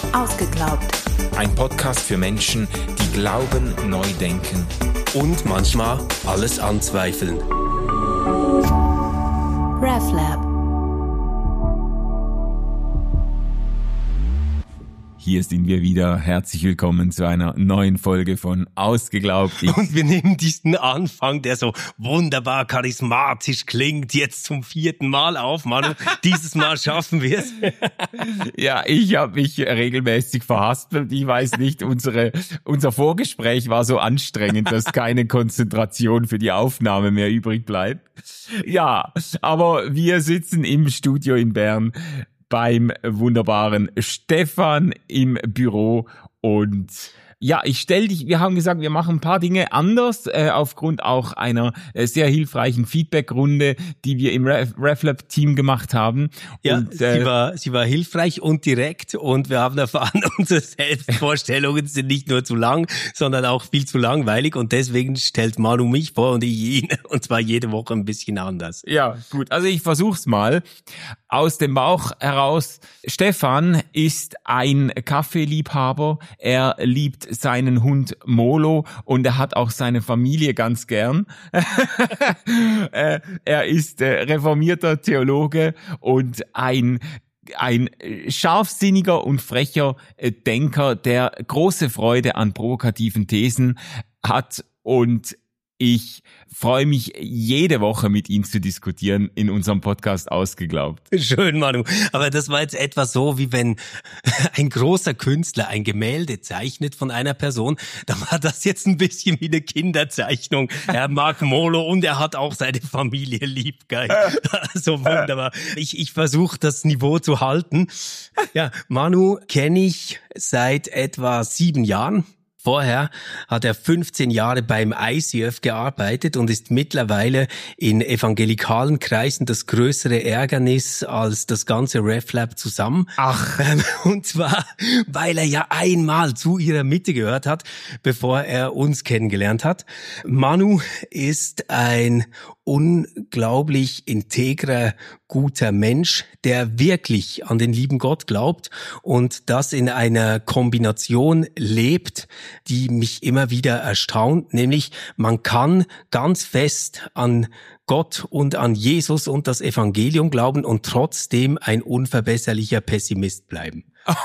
Ausgeglaubt. Ein Podcast für Menschen, die glauben, neu denken und manchmal alles anzweifeln. RefLab. Hier sind wir wieder. Herzlich willkommen zu einer neuen Folge von Ausgeglaubt. Und wir nehmen diesen Anfang, der so wunderbar charismatisch klingt, jetzt zum 4. Mal auf. Manu, dieses Mal schaffen wir es. Ja, ich habe mich regelmäßig verhaspelt. Ich weiß nicht, unser Vorgespräch war so anstrengend, dass keine Konzentration für die Aufnahme mehr übrig bleibt. Ja, aber wir sitzen im Studio in Bern beim wunderbaren Stefan im Büro und ja, wir haben gesagt, wir machen ein paar Dinge anders, aufgrund auch einer sehr hilfreichen Feedback-Runde, die wir im RefLab-Team gemacht haben. Ja, und, sie war hilfreich und direkt und wir haben erfahren, unsere Selbstvorstellungen sind nicht nur zu lang, sondern auch viel zu langweilig und deswegen stellt Manu mich vor und ich ihn, und zwar jede Woche ein bisschen anders. Ja, gut, also ich versuch's mal. Aus dem Bauch heraus. Stefan ist ein Kaffeeliebhaber. Er liebt seinen Hund Molo und er hat auch seine Familie ganz gern. Er ist reformierter Theologe und ein scharfsinniger und frecher Denker, der große Freude an provokativen Thesen hat, und ich freue mich, jede Woche mit ihm zu diskutieren in unserem Podcast Ausgeglaubt. Schön, Manu. Aber das war jetzt etwas so, wie wenn ein großer Künstler ein Gemälde zeichnet von einer Person. Da war das jetzt ein bisschen wie eine Kinderzeichnung. Er mag Molo und er hat auch seine Familie lieb, geil. So wunderbar. Ich versuche, das Niveau zu halten. Ja, Manu kenne ich seit etwa 7 Jahren. Vorher hat er 15 Jahre beim ICF gearbeitet und ist mittlerweile in evangelikalen Kreisen das größere Ärgernis als das ganze RefLab zusammen. Ach. Und zwar, weil er ja einmal zu ihrer Mitte gehört hat, bevor er uns kennengelernt hat. Manu ist ein unglaublich integrer, guter Mensch, der wirklich an den lieben Gott glaubt und das in einer Kombination lebt, die mich immer wieder erstaunt, nämlich man kann ganz fest an Gott und an Jesus und das Evangelium glauben und trotzdem ein unverbesserlicher Pessimist bleiben.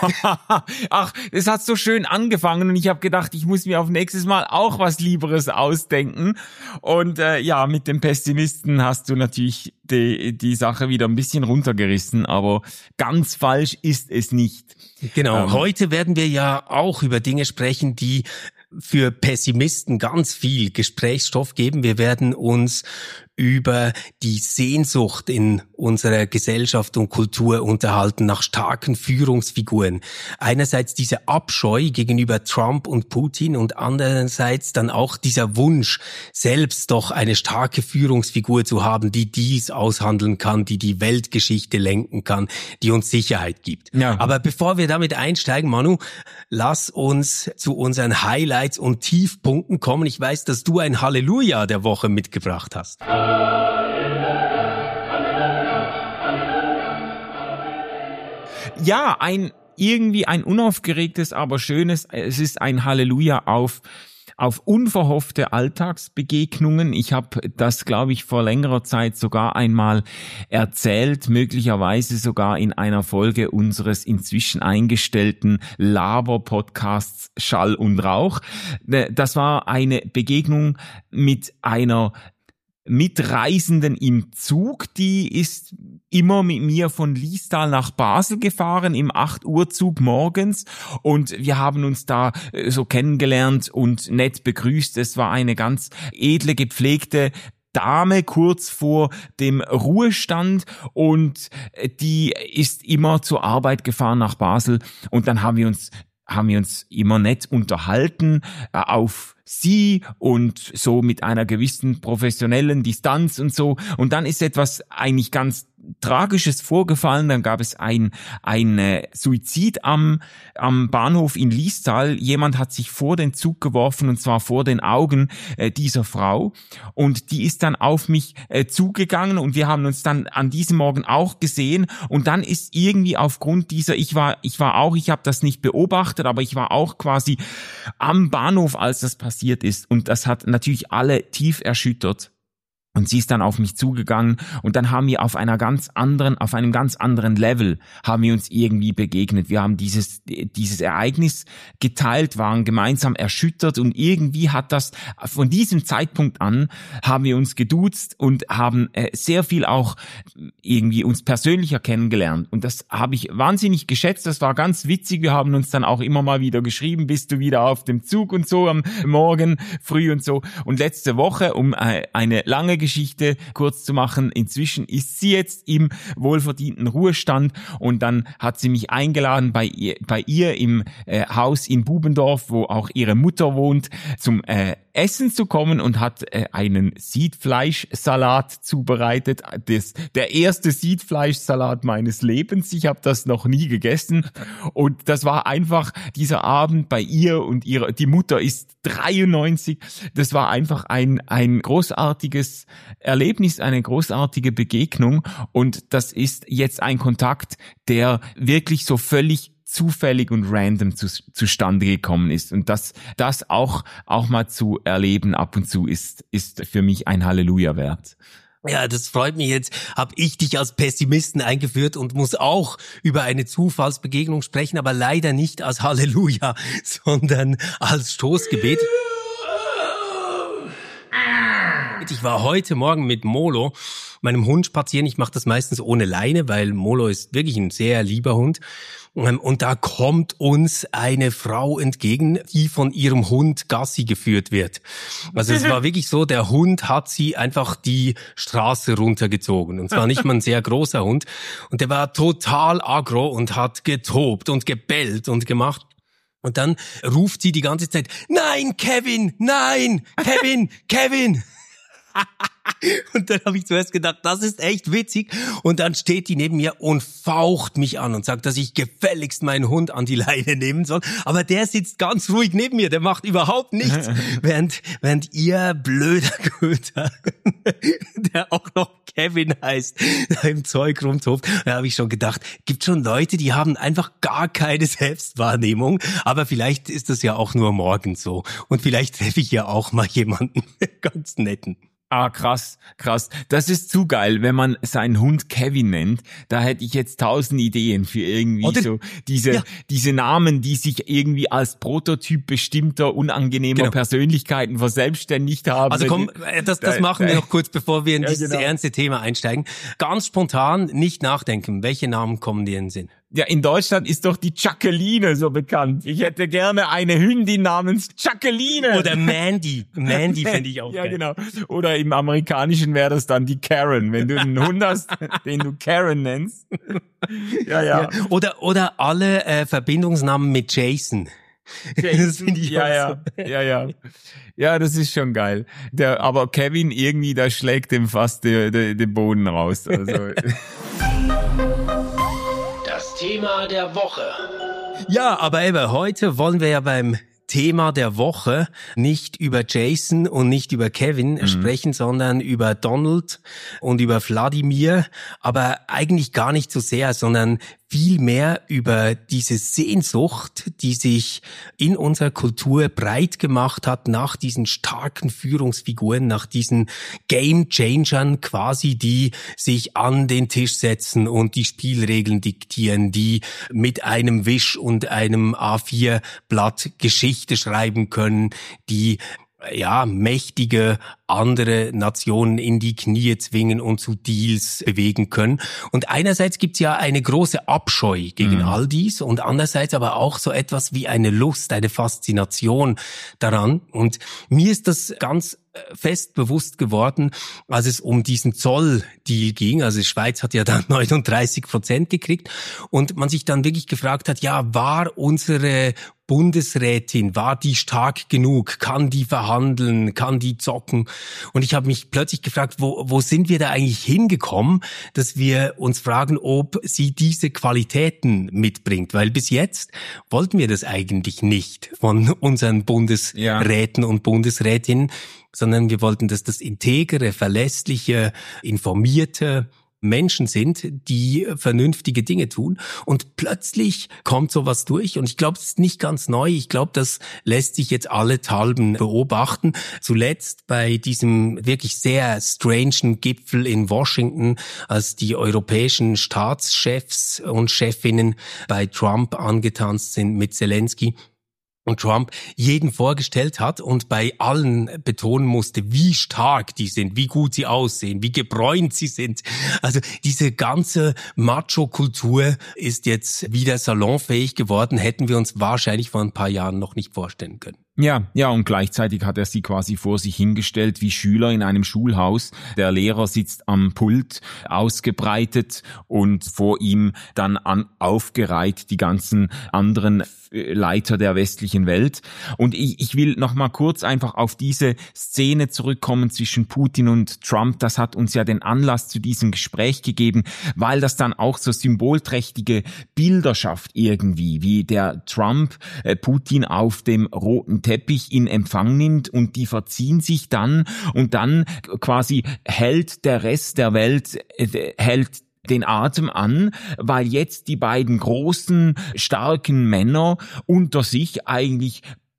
Ach, es hat so schön angefangen und ich habe gedacht, ich muss mir auf nächstes Mal auch was Lieberes ausdenken. Und ja, mit dem Pessimisten hast du natürlich die Sache wieder ein bisschen runtergerissen, aber ganz falsch ist es nicht. Genau, heute werden wir ja auch über Dinge sprechen, die für Pessimisten ganz viel Gesprächsstoff geben. Wir werden uns über die Sehnsucht in unserer Gesellschaft und Kultur unterhalten nach starken Führungsfiguren. Einerseits dieser Abscheu gegenüber Trump und Putin und andererseits dann auch dieser Wunsch, selbst doch eine starke Führungsfigur zu haben, die dies aushandeln kann, die die Weltgeschichte lenken kann, die uns Sicherheit gibt. Ja. Aber bevor wir damit einsteigen, Manu, lass uns zu unseren Highlights und Tiefpunkten kommen. Ich weiß, dass du ein Halleluja der Woche mitgebracht hast. Ja, irgendwie ein unaufgeregtes, aber schönes. Es ist ein Halleluja auf unverhoffte Alltagsbegegnungen. Ich habe das, glaube ich, vor längerer Zeit sogar einmal erzählt, möglicherweise sogar in einer Folge unseres inzwischen eingestellten Laber-Podcasts Schall und Rauch. Das war eine Begegnung mit einer Mitreisenden im Zug, die ist immer mit mir von Liestal nach Basel gefahren im 8-Uhr-Zug morgens und wir haben uns da so kennengelernt und nett begrüßt. Es war eine ganz edle, gepflegte Dame kurz vor dem Ruhestand und die ist immer zur Arbeit gefahren nach Basel und dann haben wir uns immer nett unterhalten auf sie und so mit einer gewissen professionellen Distanz und so. Und dann ist etwas eigentlich ganz Tragisches vorgefallen. Dann gab es ein Suizid am Bahnhof in Liestal. Jemand hat sich vor den Zug geworfen, und zwar vor den Augen dieser Frau. Und die ist dann auf mich zugegangen, und wir haben uns dann an diesem Morgen auch gesehen. Und dann ist irgendwie aufgrund dieser, ich habe das nicht beobachtet, aber ich war auch quasi am Bahnhof, als das passiert ist. Und das hat natürlich alle tief erschüttert. Und sie ist dann auf mich zugegangen, und dann haben wir auf einem ganz anderen Level haben wir uns irgendwie begegnet. Wir haben dieses Ereignis geteilt, waren gemeinsam erschüttert, und irgendwie hat das, von diesem Zeitpunkt an, haben wir uns geduzt und haben sehr viel auch irgendwie uns persönlicher kennengelernt. Und das habe ich wahnsinnig geschätzt, das war ganz witzig. Wir haben uns dann auch immer mal wieder geschrieben, bist du wieder auf dem Zug und so am Morgen früh und so. Und letzte Woche, um eine lange Geschichte kurz zu machen, inzwischen ist sie jetzt im wohlverdienten Ruhestand, und dann hat sie mich eingeladen, bei ihr im Haus in Bubendorf, wo auch ihre Mutter wohnt, zum Essen zu kommen, und hat einen Siedfleischsalat zubereitet. Der erste Siedfleischsalat meines Lebens. Ich habe das noch nie gegessen, und das war einfach dieser Abend bei ihr, und die Mutter ist 93. Das war einfach ein großartiges Erlebnis, eine großartige Begegnung, und das ist jetzt ein Kontakt, der wirklich so völlig zufällig und random zustande gekommen ist, und das auch mal zu erleben ab und zu ist für mich ein Halleluja wert. Ja, das freut mich. Jetzt habe ich dich als Pessimisten eingeführt und muss auch über eine Zufallsbegegnung sprechen, aber leider nicht als Halleluja, sondern als Stoßgebet. Ich war heute Morgen mit Molo, meinem Hund, spazieren. Ich mache das meistens ohne Leine, weil Molo ist wirklich ein sehr lieber Hund. Und da kommt uns eine Frau entgegen, die von ihrem Hund Gassi geführt wird. Also es war wirklich so, der Hund hat sie einfach die Straße runtergezogen. Und zwar nicht mal ein sehr großer Hund. Und der war total aggro und hat getobt und gebellt und gemacht. Und dann ruft sie die ganze Zeit, nein, Kevin, nein, Kevin, Kevin. Und dann habe ich zuerst gedacht, das ist echt witzig. Und dann steht die neben mir und faucht mich an und sagt, dass ich gefälligst meinen Hund an die Leine nehmen soll. Aber der sitzt ganz ruhig neben mir, der macht überhaupt nichts. während ihr blöder Köter, der auch noch Kevin heißt, da im Zeug rumtobt. Da habe ich schon gedacht, gibt schon Leute, die haben einfach gar keine Selbstwahrnehmung. Aber vielleicht ist das ja auch nur morgens so. Und vielleicht treffe ich ja auch mal jemanden ganz netten. Ah, krass. Das ist zu geil, wenn man seinen Hund Kevin nennt. Da hätte ich jetzt 1000 Ideen für irgendwie so diese Namen, die sich irgendwie als Prototyp bestimmter, unangenehmer Persönlichkeiten verselbstständigt haben. Also komm, das machen wir noch kurz, bevor wir in dieses ernste Thema einsteigen. Ganz spontan nicht nachdenken. Welche Namen kommen dir in den Sinn? Ja, in Deutschland ist doch die Jacqueline so bekannt. Ich hätte gerne eine Hündin namens Jacqueline. Oder Mandy. Mandy finde ich auch geil. Ja, genau. Oder im Amerikanischen wäre das dann die Karen. Wenn du einen Hund hast, den du Karen nennst. Ja. Oder alle Verbindungsnamen mit Jason. Das finde ich Ja. Ja, das ist schon geil. Aber Kevin irgendwie, da schlägt dem fast den Boden raus. Also. Thema der Woche. Ja, aber eben, heute wollen wir ja beim Thema der Woche nicht über Jason und nicht über Kevin sprechen, sondern über Donald und über Wladimir, aber eigentlich gar nicht so sehr, sondern viel mehr über diese Sehnsucht, die sich in unserer Kultur breit gemacht hat nach diesen starken Führungsfiguren, nach diesen Game Changern quasi, die sich an den Tisch setzen und die Spielregeln diktieren, die mit einem Wisch und einem A4-Blatt Geschichte schreiben können, die mächtige andere Nationen in die Knie zwingen und zu Deals bewegen können. Und einerseits gibt's ja eine große Abscheu gegen all dies und andererseits aber auch so etwas wie eine Lust, eine Faszination daran. Und mir ist das ganz fest bewusst geworden, als es um diesen Zolldeal ging. Also die Schweiz hat ja dann 39% gekriegt und man sich dann wirklich gefragt hat, war unsere Bundesrätin, war die stark genug? Kann die verhandeln? Kann die zocken? Und ich habe mich plötzlich gefragt, wo sind wir da eigentlich hingekommen, dass wir uns fragen, ob sie diese Qualitäten mitbringt? Weil bis jetzt wollten wir das eigentlich nicht von unseren Bundesräten und Bundesrätinnen, sondern wir wollten, dass das integere, verlässliche, informierte Menschen sind, die vernünftige Dinge tun. Und plötzlich kommt sowas durch. Und ich glaube, es ist nicht ganz neu. Ich glaube, das lässt sich jetzt allenthalben beobachten. Zuletzt bei diesem wirklich sehr strangen Gipfel in Washington, als die europäischen Staatschefs und Chefinnen bei Trump angetanzt sind mit Zelensky. Und Trump jeden vorgestellt hat und bei allen betonen musste, wie stark die sind, wie gut sie aussehen, wie gebräunt sie sind. Also diese ganze Macho-Kultur ist jetzt wieder salonfähig geworden, hätten wir uns wahrscheinlich vor ein paar Jahren noch nicht vorstellen können. Ja, und gleichzeitig hat er sie quasi vor sich hingestellt wie Schüler in einem Schulhaus. Der Lehrer sitzt am Pult, ausgebreitet, und vor ihm dann aufgereiht die ganzen anderen Leiter der westlichen Welt. Und ich will noch mal kurz einfach auf diese Szene zurückkommen zwischen Putin und Trump. Das hat uns ja den Anlass zu diesem Gespräch gegeben, weil das dann auch so symbolträchtige Bilder schafft irgendwie, wie der Trump Putin auf dem roten Teppich in Empfang nimmt und die verziehen sich dann und dann quasi hält der Rest der Welt hält den Atem an, weil jetzt die beiden großen, starken Männer unter sich eigentlich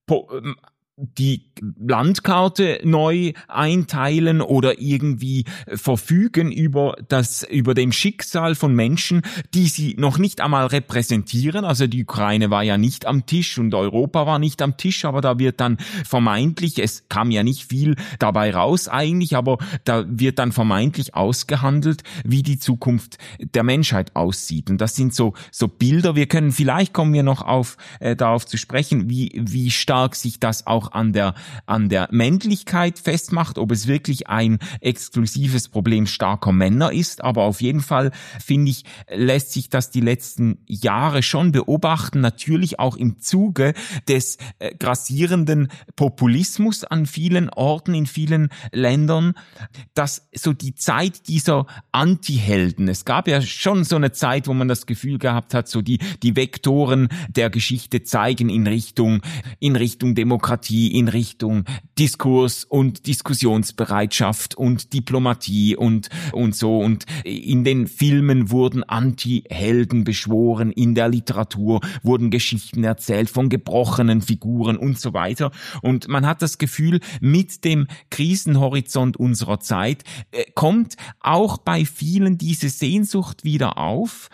die Landkarte neu einteilen oder irgendwie verfügen über dem Schicksal von Menschen, die sie noch nicht einmal repräsentieren. Also die Ukraine war ja nicht am Tisch und Europa war nicht am Tisch, aber da wird dann vermeintlich, es kam ja nicht viel dabei raus eigentlich, aber da wird dann vermeintlich ausgehandelt, wie die Zukunft der Menschheit aussieht. Und das sind so Bilder. Vielleicht kommen wir noch darauf zu sprechen, wie stark sich das auch an der Männlichkeit festmacht, ob es wirklich ein exklusives Problem starker Männer ist. Aber auf jeden Fall, finde ich, lässt sich das die letzten Jahre schon beobachten, natürlich auch im Zuge des grassierenden Populismus an vielen Orten, in vielen Ländern, dass so die Zeit dieser Anti-Helden, es gab ja schon so eine Zeit, wo man das Gefühl gehabt hat, so die Vektoren der Geschichte zeigen in Richtung Demokratie, in Richtung Diskurs und Diskussionsbereitschaft und Diplomatie und so. Und in den Filmen wurden Anti-Helden beschworen, in der Literatur wurden Geschichten erzählt von gebrochenen Figuren und so weiter. Und man hat das Gefühl, mit dem Krisenhorizont unserer Zeit kommt auch bei vielen diese Sehnsucht wieder auf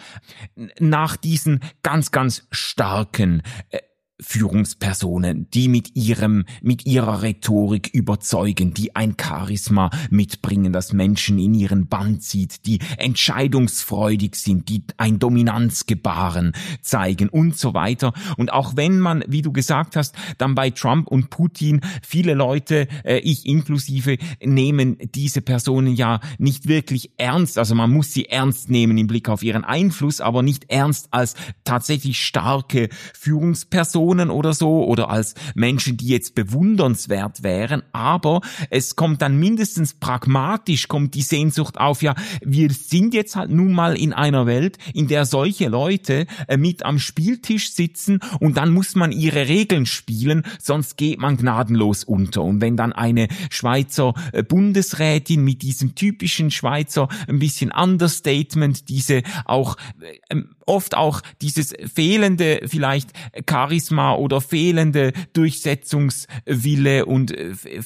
nach diesen ganz, ganz starken Führungspersonen, die mit ihrer Rhetorik überzeugen, die ein Charisma mitbringen, das Menschen in ihren Bann zieht, die entscheidungsfreudig sind, die ein Dominanzgebaren zeigen und so weiter. Und auch wenn man, wie du gesagt hast, dann bei Trump und Putin, viele Leute, ich inklusive, nehmen diese Personen ja nicht wirklich ernst. Also man muss sie ernst nehmen im Blick auf ihren Einfluss, aber nicht ernst als tatsächlich starke Führungspersonen oder so oder als Menschen, die jetzt bewundernswert wären, aber es kommt dann mindestens pragmatisch, kommt die Sehnsucht auf, ja, wir sind jetzt halt nun mal in einer Welt, in der solche Leute mit am Spieltisch sitzen und dann muss man ihre Regeln spielen, sonst geht man gnadenlos unter. Und wenn dann eine Schweizer Bundesrätin mit diesem typischen Schweizer ein bisschen Understatement, diese auch oft auch dieses fehlende vielleicht Charisma oder fehlende Durchsetzungswille und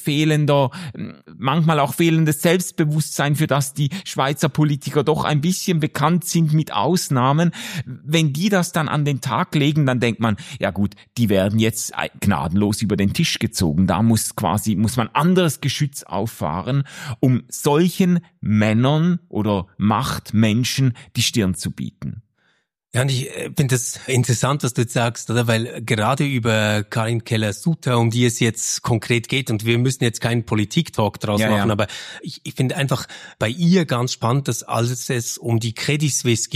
manchmal auch fehlendes Selbstbewusstsein, für das die Schweizer Politiker doch ein bisschen bekannt sind mit Ausnahmen. Wenn die das dann an den Tag legen, dann denkt man, ja gut, die werden jetzt gnadenlos über den Tisch gezogen. Da muss man anderes Geschütz auffahren, um solchen Männern oder Machtmenschen die Stirn zu bieten. Ja, und ich finde das interessant, was du jetzt sagst, oder? Weil gerade über Karin Keller-Sutter, um die es jetzt konkret geht, und wir müssen jetzt keinen Politik-Talk draus machen, aber ich finde einfach bei ihr ganz spannend, dass als es um die Credit Suisse ging,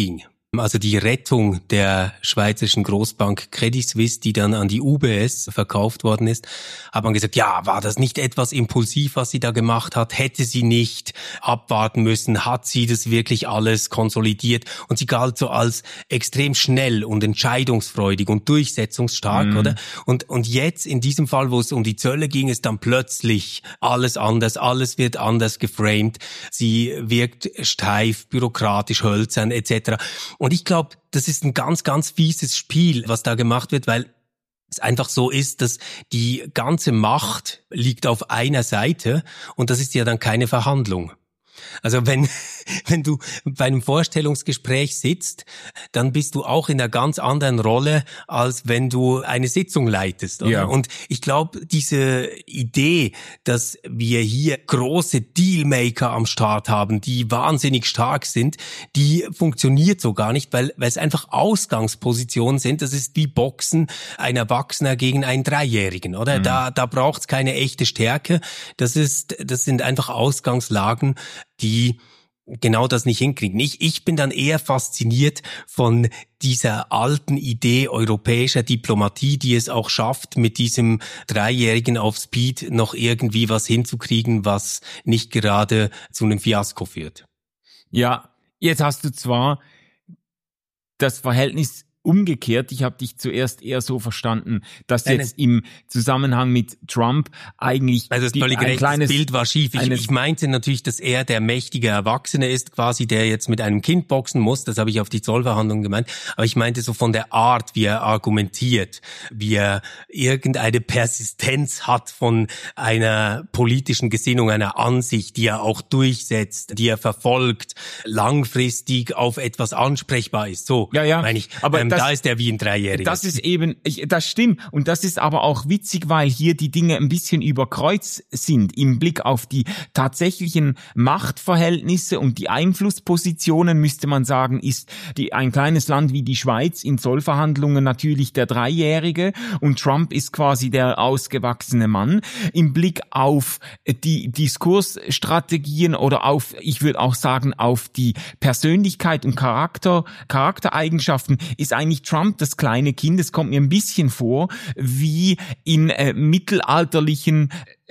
Also die Rettung der schweizerischen Großbank Credit Suisse, die dann an die UBS verkauft worden ist, hat man gesagt, ja, war das nicht etwas impulsiv, was sie da gemacht hat? Hätte sie nicht abwarten müssen? Hat sie das wirklich alles konsolidiert? Und sie galt so als extrem schnell und entscheidungsfreudig und durchsetzungsstark, oder? Und jetzt in diesem Fall, wo es um die Zölle ging, ist dann plötzlich alles anders, alles wird anders geframed. Sie wirkt steif, bürokratisch, hölzern etc. Und ich glaube, das ist ein ganz, ganz fieses Spiel, was da gemacht wird, weil es einfach so ist, dass die ganze Macht liegt auf einer Seite und das ist ja dann keine Verhandlung. Also wenn du bei einem Vorstellungsgespräch sitzt, dann bist du auch in einer ganz anderen Rolle, als wenn du eine Sitzung leitest. Oder? Ja. Und ich glaube, diese Idee, dass wir hier große Dealmaker am Start haben, die wahnsinnig stark sind, die funktioniert so gar nicht, weil es einfach Ausgangspositionen sind. Das ist wie Boxen, ein Erwachsener gegen einen Dreijährigen, oder? Da braucht's keine echte Stärke. Das sind einfach Ausgangslagen, die genau das nicht hinkriegen. Ich bin dann eher fasziniert von dieser alten Idee europäischer Diplomatie, die es auch schafft, mit diesem Dreijährigen auf Speed noch irgendwie was hinzukriegen, was nicht gerade zu einem Fiasko führt. Ja, jetzt hast du zwar das Verhältnis umgekehrt, ich habe dich zuerst eher so verstanden, dass jetzt im Zusammenhang mit Trump eigentlich also das völlig recht, das Bild war schief. Ich meinte natürlich, dass er der mächtige Erwachsene ist, quasi der jetzt mit einem Kind boxen muss. Das habe ich auf die Zollverhandlungen gemeint. Aber ich meinte so von der Art, wie er argumentiert, wie er irgendeine Persistenz hat von einer politischen Gesinnung, einer Ansicht, die er auch durchsetzt, die er verfolgt, langfristig auf etwas ansprechbar ist. So, meine ich. Aber da ist er wie ein Dreijähriger. Das ist eben, das stimmt. Und das ist aber auch witzig, weil hier die Dinge ein bisschen über Kreuz sind. Im Blick auf die tatsächlichen Machtverhältnisse und die Einflusspositionen müsste man sagen, ist ein kleines Land wie die Schweiz in Zollverhandlungen natürlich der Dreijährige und Trump ist quasi der ausgewachsene Mann. Im Blick auf die Diskursstrategien oder auf, ich würde auch sagen, auf die Persönlichkeit und Charaktereigenschaften ist eigentlich Trump das kleine Kind. Es kommt mir ein bisschen vor wie in mittelalterlichen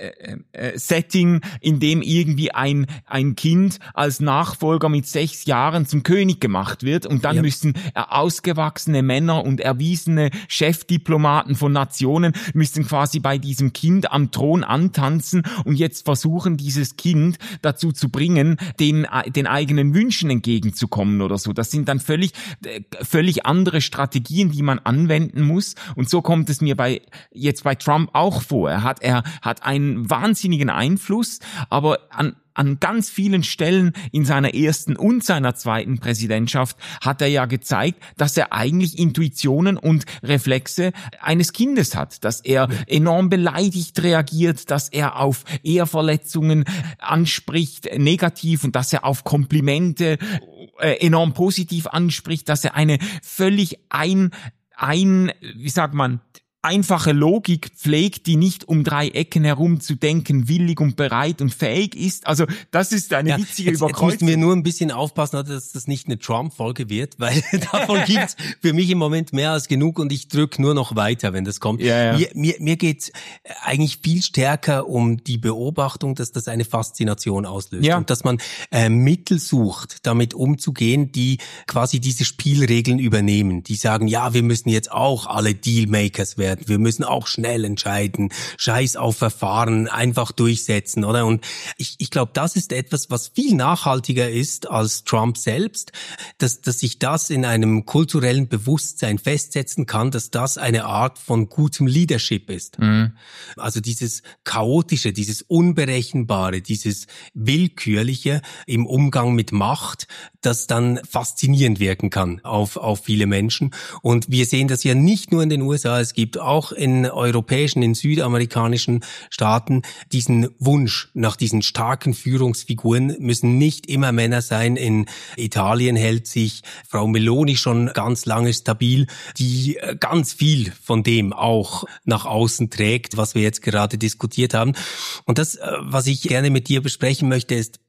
Setting, in dem irgendwie ein Kind als Nachfolger mit 6 Jahren zum König gemacht wird und dann müssen ausgewachsene Männer und erwiesene Chefdiplomaten von Nationen müssen quasi bei diesem Kind am Thron antanzen und jetzt versuchen, dieses Kind dazu zu bringen, den eigenen Wünschen entgegenzukommen oder so. Das sind dann völlig andere Strategien, die man anwenden muss und so kommt es mir bei Trump auch vor. Er hat einen wahnsinnigen Einfluss, aber an ganz vielen Stellen in seiner ersten und seiner zweiten Präsidentschaft hat er ja gezeigt, dass er eigentlich Intuitionen und Reflexe eines Kindes hat, dass er enorm beleidigt reagiert, dass er auf Ehrverletzungen anspricht, negativ, und dass er auf Komplimente enorm positiv anspricht, dass er eine völlig einfache Logik pflegt, die nicht um 3 Ecken herum zu denken, willig und bereit und fähig ist. Also das ist eine witzige Überkreuzung. Jetzt müssen wir nur ein bisschen aufpassen, dass das nicht eine Trump-Folge wird, weil davon gibt's für mich im Moment mehr als genug und ich drücke nur noch weiter, wenn das kommt. Ja. Mir geht's eigentlich viel stärker um die Beobachtung, dass das eine Faszination auslöst und dass man Mittel sucht, damit umzugehen, die quasi diese Spielregeln übernehmen. Die sagen, ja, wir müssen jetzt auch alle Dealmakers werden. Wir müssen auch schnell entscheiden, Scheiß auf Verfahren, einfach durchsetzen, oder? Und ich glaube, das ist etwas, was viel nachhaltiger ist als Trump selbst, dass sich das in einem kulturellen Bewusstsein festsetzen kann, dass das eine Art von gutem Leadership ist. Also dieses Chaotische, dieses Unberechenbare, dieses Willkürliche im Umgang mit Macht, das dann faszinierend wirken kann auf viele Menschen. Und wir sehen das ja nicht nur in den USA, es gibt auch in europäischen, in südamerikanischen Staaten diesen Wunsch nach diesen starken Führungsfiguren, müssen nicht immer Männer sein. In Italien hält sich Frau Meloni schon ganz lange stabil, die ganz viel von dem auch nach außen trägt, was wir jetzt gerade diskutiert haben. Und das, was ich gerne mit dir besprechen möchte, ist,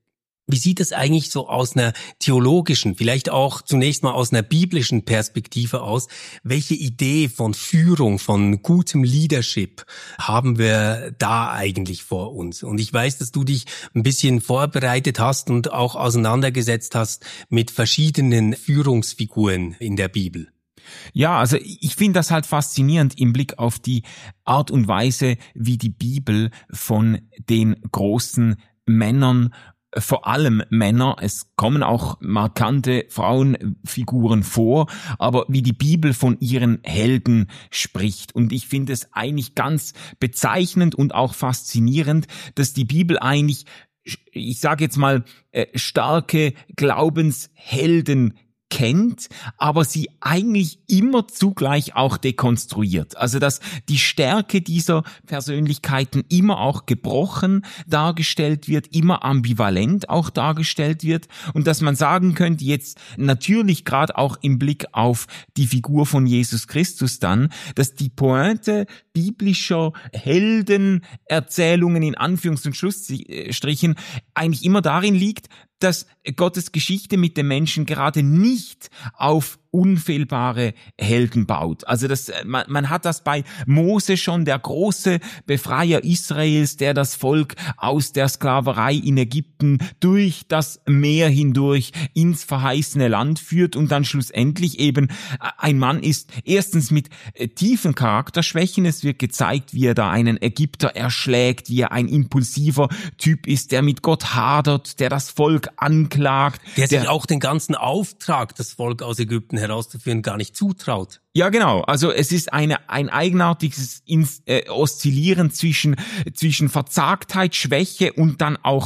Wie sieht es eigentlich so aus einer theologischen, vielleicht auch zunächst mal aus einer biblischen Perspektive aus? Welche Idee von Führung, von gutem Leadership haben wir da eigentlich vor uns? Und ich weiß, dass du dich ein bisschen vorbereitet hast und auch auseinandergesetzt hast mit verschiedenen Führungsfiguren in der Bibel. Ja, also ich finde das halt faszinierend im Blick auf die Art und Weise, wie die Bibel von den großen Männern, vor allem Männer, es kommen auch markante Frauenfiguren vor, aber wie die Bibel von ihren Helden spricht. Und ich finde es eigentlich ganz bezeichnend und auch faszinierend, dass die Bibel eigentlich, ich sage jetzt mal, starke Glaubenshelden kennt, aber sie eigentlich immer zugleich auch dekonstruiert. Also dass die Stärke dieser Persönlichkeiten immer auch gebrochen dargestellt wird, immer ambivalent auch dargestellt wird und dass man sagen könnte, jetzt natürlich gerade auch im Blick auf die Figur von Jesus Christus dann, dass die Pointe biblischer Heldenerzählungen in Anführungs- und Schlussstrichen eigentlich immer darin liegt, dass Gottes Geschichte mit dem Menschen gerade nicht auf unfehlbare Helden baut. Also man hat das bei Mose schon, der große Befreier Israels, der das Volk aus der Sklaverei in Ägypten durch das Meer hindurch ins verheißene Land führt und dann schlussendlich eben ein Mann ist, erstens mit tiefen Charakterschwächen. Es wird gezeigt, wie er da einen Ägypter erschlägt, wie er ein impulsiver Typ ist, der mit Gott hadert, der das Volk anklagt. Der sich auch den ganzen Auftrag, das Volk aus Ägypten herauszuführen, gar nicht zutraut. Ja, genau. Also es ist ein eigenartiges Oszillieren zwischen Verzagtheit, Schwäche und dann auch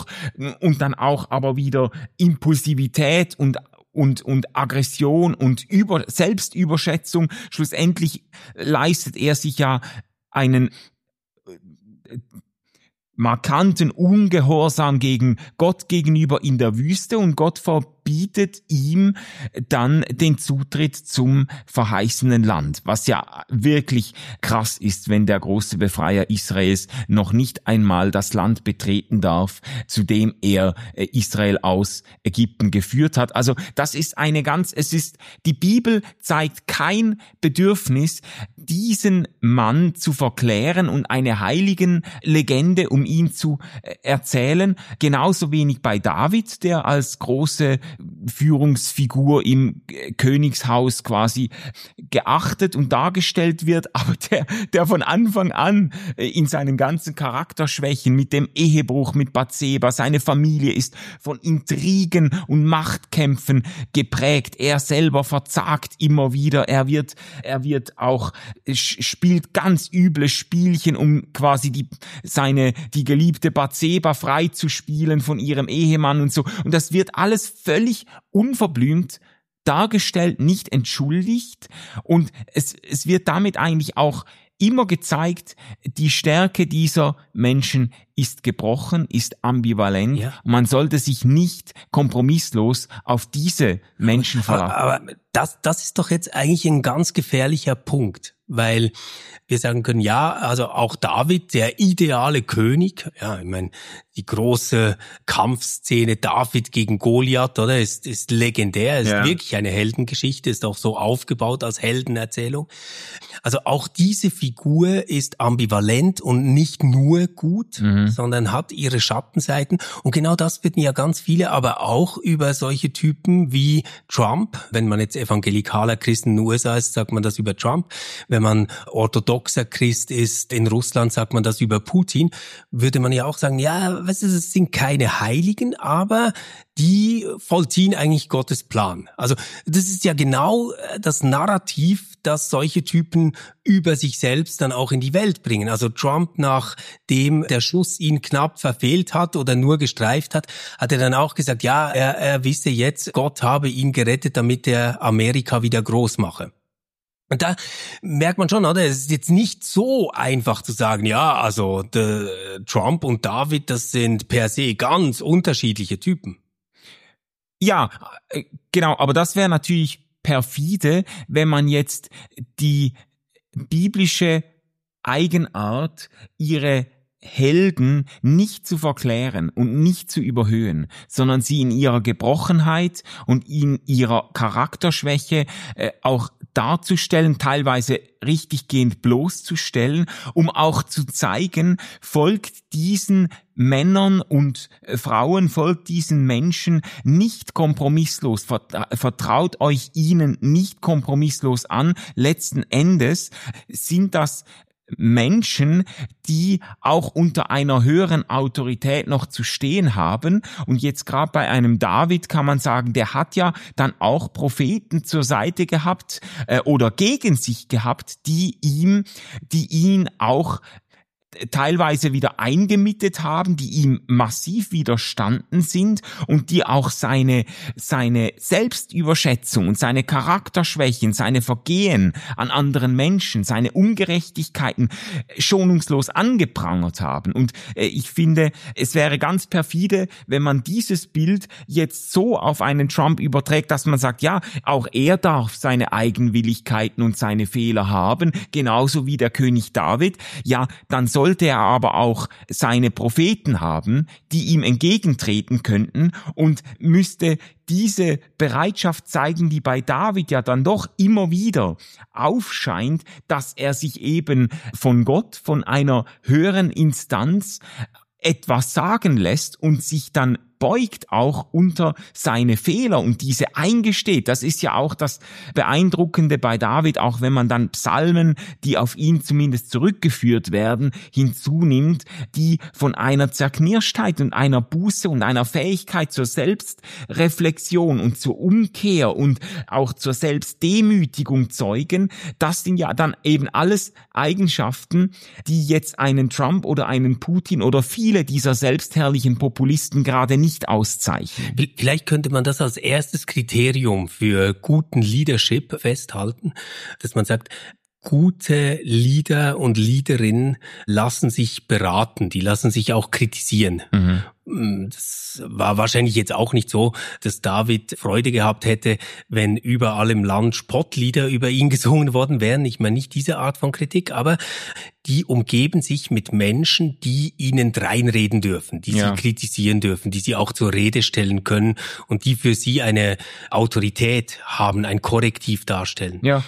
aber wieder Impulsivität und Aggression und Selbstüberschätzung. Schlussendlich leistet er sich ja einen markanten Ungehorsam gegen Gott gegenüber in der Wüste und Gott verbietet ihm dann den Zutritt zum verheißenen Land, was ja wirklich krass ist, wenn der große Befreier Israels noch nicht einmal das Land betreten darf, zu dem er Israel aus Ägypten geführt hat. Also das ist die Bibel zeigt kein Bedürfnis, diesen Mann zu verklären und eine Heiligenlegende um ihn zu erzählen. Genauso wenig bei David, der als große Führungsfigur im Königshaus quasi geachtet und dargestellt wird, aber der von Anfang an in seinen ganzen Charakterschwächen mit dem Ehebruch mit Bathseba, seine Familie ist von Intrigen und Machtkämpfen geprägt. Er selber verzagt immer wieder. Er wird auch spielt ganz üble Spielchen, um quasi die geliebte Bathseba frei zu spielen von ihrem Ehemann und so. Und das wird alles völlig unverblümt dargestellt, nicht entschuldigt. Und es wird damit eigentlich auch immer gezeigt, die Stärke dieser Menschen ist gebrochen, ist ambivalent. Ja. Und man sollte sich nicht kompromisslos auf diese Menschen verlassen. Aber das ist doch jetzt eigentlich ein ganz gefährlicher Punkt, weil wir sagen können, ja, also auch David, der ideale König, ja, ich meine, die große Kampfszene David gegen Goliath, oder, ist legendär, ist wirklich eine Heldengeschichte, ist auch so aufgebaut als Heldenerzählung. Also auch diese Figur ist ambivalent und nicht nur gut, sondern hat ihre Schattenseiten. Und genau das finden ja ganz viele, aber auch über solche Typen wie Trump. Wenn man jetzt evangelikaler Christ in den USA ist, sagt man das über Trump. Wenn man orthodoxer Christ ist in Russland, sagt man das über Putin. Würde man ja auch sagen, ja, weißt du, es sind keine Heiligen, aber die vollziehen eigentlich Gottes Plan. Also das ist ja genau das Narrativ, das solche Typen über sich selbst dann auch in die Welt bringen. Also Trump, nachdem der Schuss ihn knapp verfehlt hat oder nur gestreift hat, hat er dann auch gesagt, ja, er wisse jetzt, Gott habe ihn gerettet, damit er Amerika wieder groß mache. Und da merkt man schon, oder? Es ist jetzt nicht so einfach zu sagen, ja, also Trump und David, das sind per se ganz unterschiedliche Typen. Ja, genau, aber das wäre natürlich perfide, wenn man jetzt die biblische Eigenart, ihre Helden nicht zu verklären und nicht zu überhöhen, sondern sie in ihrer Gebrochenheit und in ihrer Charakterschwäche auch darzustellen, teilweise richtiggehend bloßzustellen, um auch zu zeigen, folgt diesen Männern und Frauen, folgt diesen Menschen nicht kompromisslos, vertraut euch ihnen nicht kompromisslos an. Letzten Endes sind das Menschen, die auch unter einer höheren Autorität noch zu stehen haben. Und jetzt gerade bei einem David kann man sagen, der hat ja dann auch Propheten zur Seite gehabt oder gegen sich gehabt, die ihn auch teilweise wieder eingemietet haben, die ihm massiv widerstanden sind und die auch seine Selbstüberschätzung und seine Charakterschwächen, seine Vergehen an anderen Menschen, seine Ungerechtigkeiten schonungslos angeprangert haben. Und ich finde, es wäre ganz perfide, wenn man dieses Bild jetzt so auf einen Trump überträgt, dass man sagt, ja, auch er darf seine Eigenwilligkeiten und seine Fehler haben, genauso wie der König David. Ja, dann sollte er aber auch seine Propheten haben, die ihm entgegentreten könnten und müsste diese Bereitschaft zeigen, die bei David ja dann doch immer wieder aufscheint, dass er sich eben von Gott, von einer höheren Instanz etwas sagen lässt und sich dann beugt auch unter seine Fehler und diese eingesteht. Das ist ja auch das Beeindruckende bei David, auch wenn man dann Psalmen, die auf ihn zumindest zurückgeführt werden, hinzunimmt, die von einer Zerknirschtheit und einer Buße und einer Fähigkeit zur Selbstreflexion und zur Umkehr und auch zur Selbstdemütigung zeugen. Das sind ja dann eben alles Eigenschaften, die jetzt einen Trump oder einen Putin oder viele dieser selbstherrlichen Populisten gerade nicht auszeichnen. Vielleicht könnte man das als erstes Kriterium für guten Leadership festhalten, dass man sagt, gute Leader und Leaderinnen lassen sich beraten, die lassen sich auch kritisieren. Mhm. Das war wahrscheinlich jetzt auch nicht so, dass David Freude gehabt hätte, wenn überall im Land Spottlieder über ihn gesungen worden wären. Ich meine nicht diese Art von Kritik, aber die umgeben sich mit Menschen, die ihnen dreinreden dürfen, die sie kritisieren dürfen, die sie auch zur Rede stellen können und die für sie eine Autorität haben, ein Korrektiv darstellen. Ja.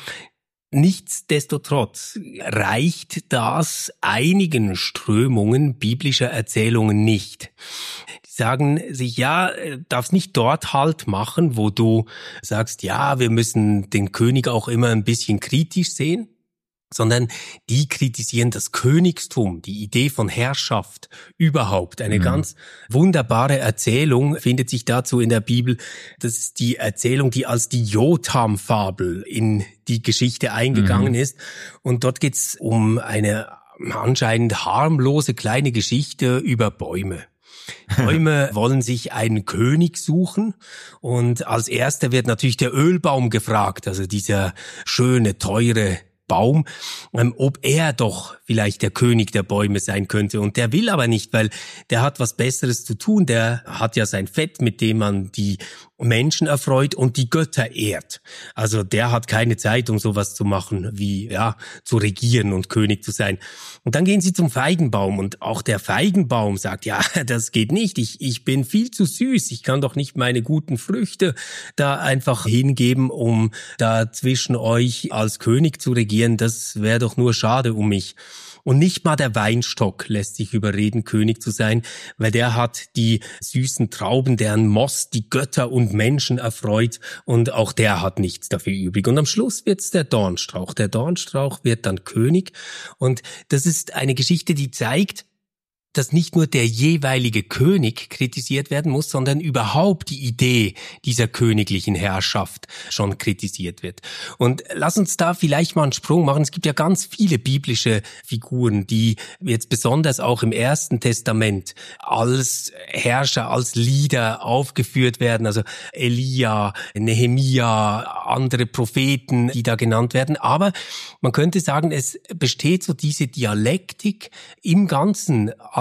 Nichtsdestotrotz reicht das einigen Strömungen biblischer Erzählungen nicht. Die sagen sich, ja, darfst nicht dort Halt machen, wo du sagst, ja, wir müssen den König auch immer ein bisschen kritisch sehen, sondern die kritisieren das Königstum, die Idee von Herrschaft überhaupt. Eine ganz wunderbare Erzählung findet sich dazu in der Bibel. Das ist die Erzählung, die als die Jotham-Fabel in die Geschichte eingegangen ist. Und dort geht's um eine anscheinend harmlose kleine Geschichte über Bäume. Bäume wollen sich einen König suchen und als erster wird natürlich der Ölbaum gefragt, also dieser schöne, teure Baum, ob er doch vielleicht der König der Bäume sein könnte. Und der will aber nicht, weil der hat was Besseres zu tun. Der hat ja sein Fett, mit dem man die Menschen erfreut und die Götter ehrt. Also der hat keine Zeit, um sowas zu machen, wie zu regieren und König zu sein. Und dann gehen sie zum Feigenbaum und auch der Feigenbaum sagt, ja, das geht nicht. Ich bin viel zu süß. Ich kann doch nicht meine guten Früchte da einfach hingeben, um da zwischen euch als König zu regieren. Das wäre doch nur schade um mich. Und nicht mal der Weinstock lässt sich überreden, König zu sein, weil der hat die süßen Trauben, deren Moss die Götter und Menschen erfreut und auch der hat nichts dafür übrig. Und am Schluss wird's der Dornstrauch. Der Dornstrauch wird dann König und das ist eine Geschichte, die zeigt, dass nicht nur der jeweilige König kritisiert werden muss, sondern überhaupt die Idee dieser königlichen Herrschaft schon kritisiert wird. Und lass uns da vielleicht mal einen Sprung machen. Es gibt ja ganz viele biblische Figuren, die jetzt besonders auch im Ersten Testament als Herrscher, als Leader aufgeführt werden. Also Elia, Nehemia, andere Propheten, die da genannt werden. Aber man könnte sagen, es besteht so diese Dialektik im Ganzen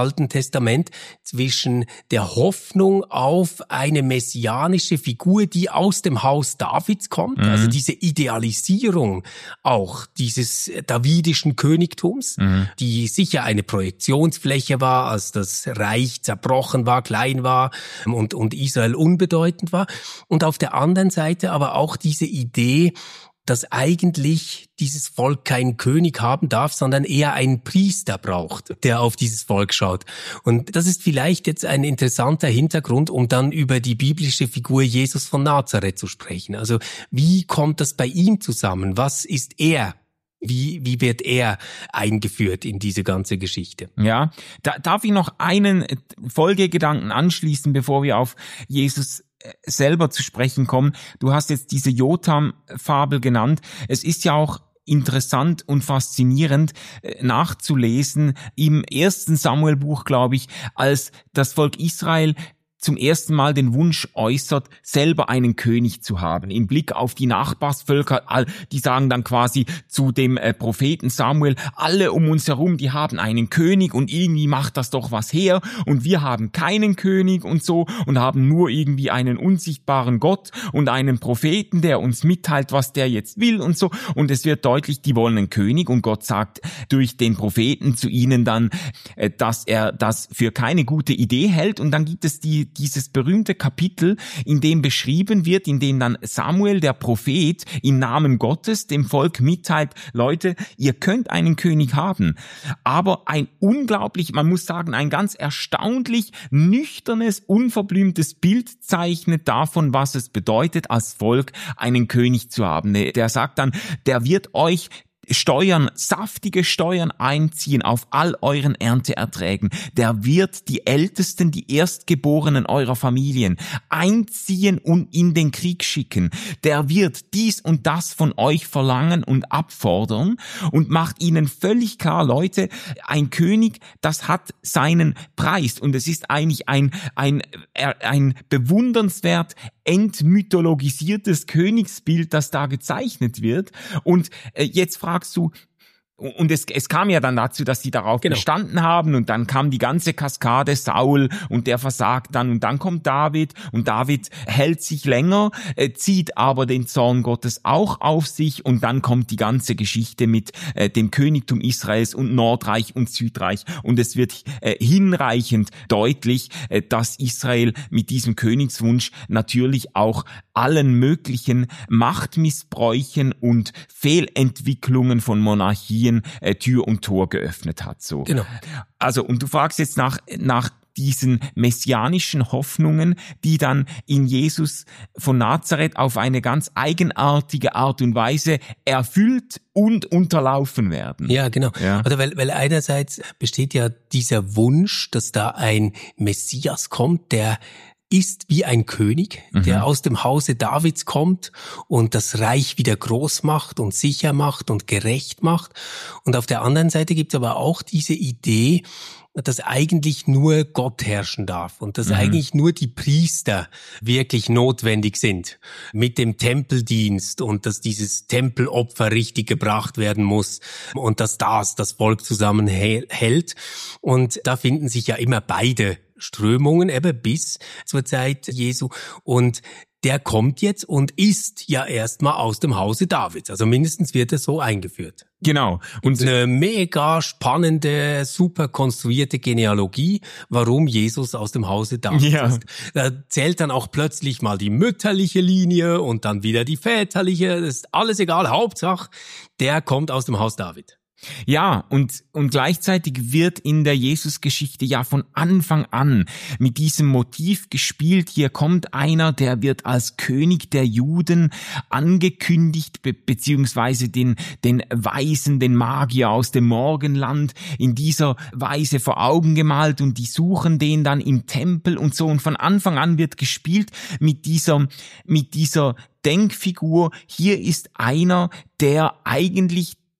Alten Testament zwischen der Hoffnung auf eine messianische Figur, die aus dem Haus Davids kommt, also diese Idealisierung auch dieses davidischen Königtums, die sicher eine Projektionsfläche war, als das Reich zerbrochen war, klein war und Israel unbedeutend war. Und auf der anderen Seite aber auch diese Idee, dass eigentlich dieses Volk keinen König haben darf, sondern eher einen Priester braucht, der auf dieses Volk schaut. Und das ist vielleicht jetzt ein interessanter Hintergrund, um dann über die biblische Figur Jesus von Nazareth zu sprechen. Also wie kommt das bei ihm zusammen? Was ist er? Wie wird er eingeführt in diese ganze Geschichte? Ja, darf ich noch einen Folgegedanken anschließen, bevor wir auf Jesus selber zu sprechen kommen? Du hast jetzt diese Jotham-Fabel genannt. Es ist ja auch interessant und faszinierend nachzulesen im 1. Samuel-Buch, glaube ich, als das Volk Israel zum ersten Mal den Wunsch äußert, selber einen König zu haben. Im Blick auf die Nachbarsvölker, die sagen dann quasi zu dem Propheten Samuel, alle um uns herum, die haben einen König und irgendwie macht das doch was her und wir haben keinen König und so und haben nur irgendwie einen unsichtbaren Gott und einen Propheten, der uns mitteilt, was der jetzt will und so. Und es wird deutlich, die wollen einen König und Gott sagt durch den Propheten zu ihnen dann, dass er das für keine gute Idee hält. Und dann gibt es dieses berühmte Kapitel, in dem beschrieben wird, in dem dann Samuel, der Prophet, im Namen Gottes dem Volk mitteilt, Leute, ihr könnt einen König haben, aber ein unglaublich, man muss sagen, ein ganz erstaunlich nüchternes, unverblümtes Bild zeichnet davon, was es bedeutet, als Volk einen König zu haben. Der sagt dann, der wird euch saftige Steuern einziehen auf all euren Ernteerträgen. Der wird die Ältesten, die Erstgeborenen eurer Familien einziehen und in den Krieg schicken. Der wird dies und das von euch verlangen und abfordern und macht ihnen völlig klar, Leute, ein König, das hat seinen Preis und es ist eigentlich ein bewundernswert entmythologisiertes Königsbild, das da gezeichnet wird. Und jetzt fragst du, und es kam ja dann dazu, dass sie darauf bestanden haben und dann kam die ganze Kaskade Saul und der versagt dann und dann kommt David und David hält sich länger, zieht aber den Zorn Gottes auch auf sich und dann kommt die ganze Geschichte mit dem Königtum Israels und Nordreich und Südreich und es wird hinreichend deutlich, dass Israel mit diesem Königswunsch natürlich auch allen möglichen Machtmissbräuchen und Fehlentwicklungen von Monarchien Tür und Tor geöffnet hat. So. Genau. Also, und du fragst jetzt nach diesen messianischen Hoffnungen, die dann in Jesus von Nazareth auf eine ganz eigenartige Art und Weise erfüllt und unterlaufen werden. Ja, genau. Ja. Oder weil einerseits besteht ja dieser Wunsch, dass da ein Messias kommt, der ist wie ein König, der aus dem Hause Davids kommt und das Reich wieder groß macht und sicher macht und gerecht macht. Und auf der anderen Seite gibt es aber auch diese Idee, dass eigentlich nur Gott herrschen darf und dass eigentlich nur die Priester wirklich notwendig sind mit dem Tempeldienst und dass dieses Tempelopfer richtig gebracht werden muss und dass das Volk zusammenhält. Und da finden sich ja immer beide Strömungen eben bis zur Zeit Jesu und der kommt jetzt und ist ja erstmal aus dem Hause Davids. Also mindestens wird er so eingeführt. Genau. Und eine mega spannende, super konstruierte Genealogie, warum Jesus aus dem Hause Davids ist. Da zählt dann auch plötzlich mal die mütterliche Linie und dann wieder die väterliche. Das ist alles egal. Hauptsache, der kommt aus dem Haus David. Ja, und gleichzeitig wird in der Jesusgeschichte ja von Anfang an mit diesem Motiv gespielt. Hier kommt einer, der wird als König der Juden angekündigt, beziehungsweise den Weisen, den Magier aus dem Morgenland in dieser Weise vor Augen gemalt und die suchen den dann im Tempel und so. Und von Anfang an wird gespielt mit dieser Denkfigur. Hier ist einer, der eigentlich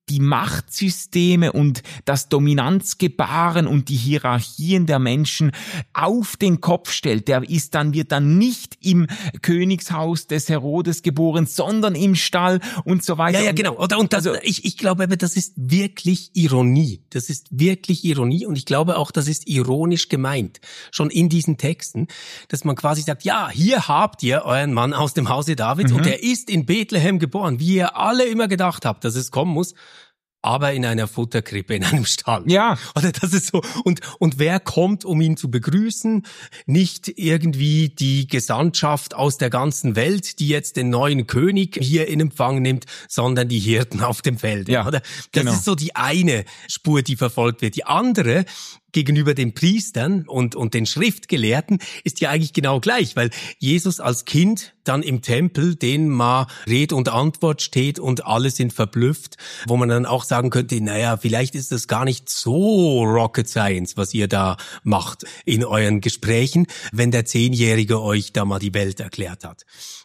die Machtsysteme und das Dominanzgebaren und die Hierarchien der Menschen auf den Kopf stellt. Wird dann nicht im Königshaus des Herodes geboren, sondern im Stall und so weiter. Ja, genau. Und das, ich glaube aber, das ist wirklich Ironie. Das ist wirklich Ironie und ich glaube auch, das ist ironisch gemeint. Schon in diesen Texten, dass man quasi sagt, ja, hier habt ihr euren Mann aus dem Hause Davids und er ist in Bethlehem geboren, wie ihr alle immer gedacht habt, dass es kommen muss. Aber in einer Futterkrippe, in einem Stall. Ja. Oder das ist so. Und wer kommt, um ihn zu begrüßen? Nicht irgendwie die Gesandtschaft aus der ganzen Welt, die jetzt den neuen König hier in Empfang nimmt, sondern die Hirten auf dem Feld. Ja, oder? Das ist so die eine Spur, die verfolgt wird. Die andere gegenüber den Priestern und den Schriftgelehrten ist ja eigentlich genau gleich, weil Jesus als Kind dann im Tempel, denen mal Rede und Antwort steht und alle sind verblüfft, wo man dann auch sagen könnte, naja, vielleicht ist das gar nicht so Rocket Science, was ihr da macht in euren Gesprächen, wenn der 10-Jährige euch da mal die Welt erklärt hat.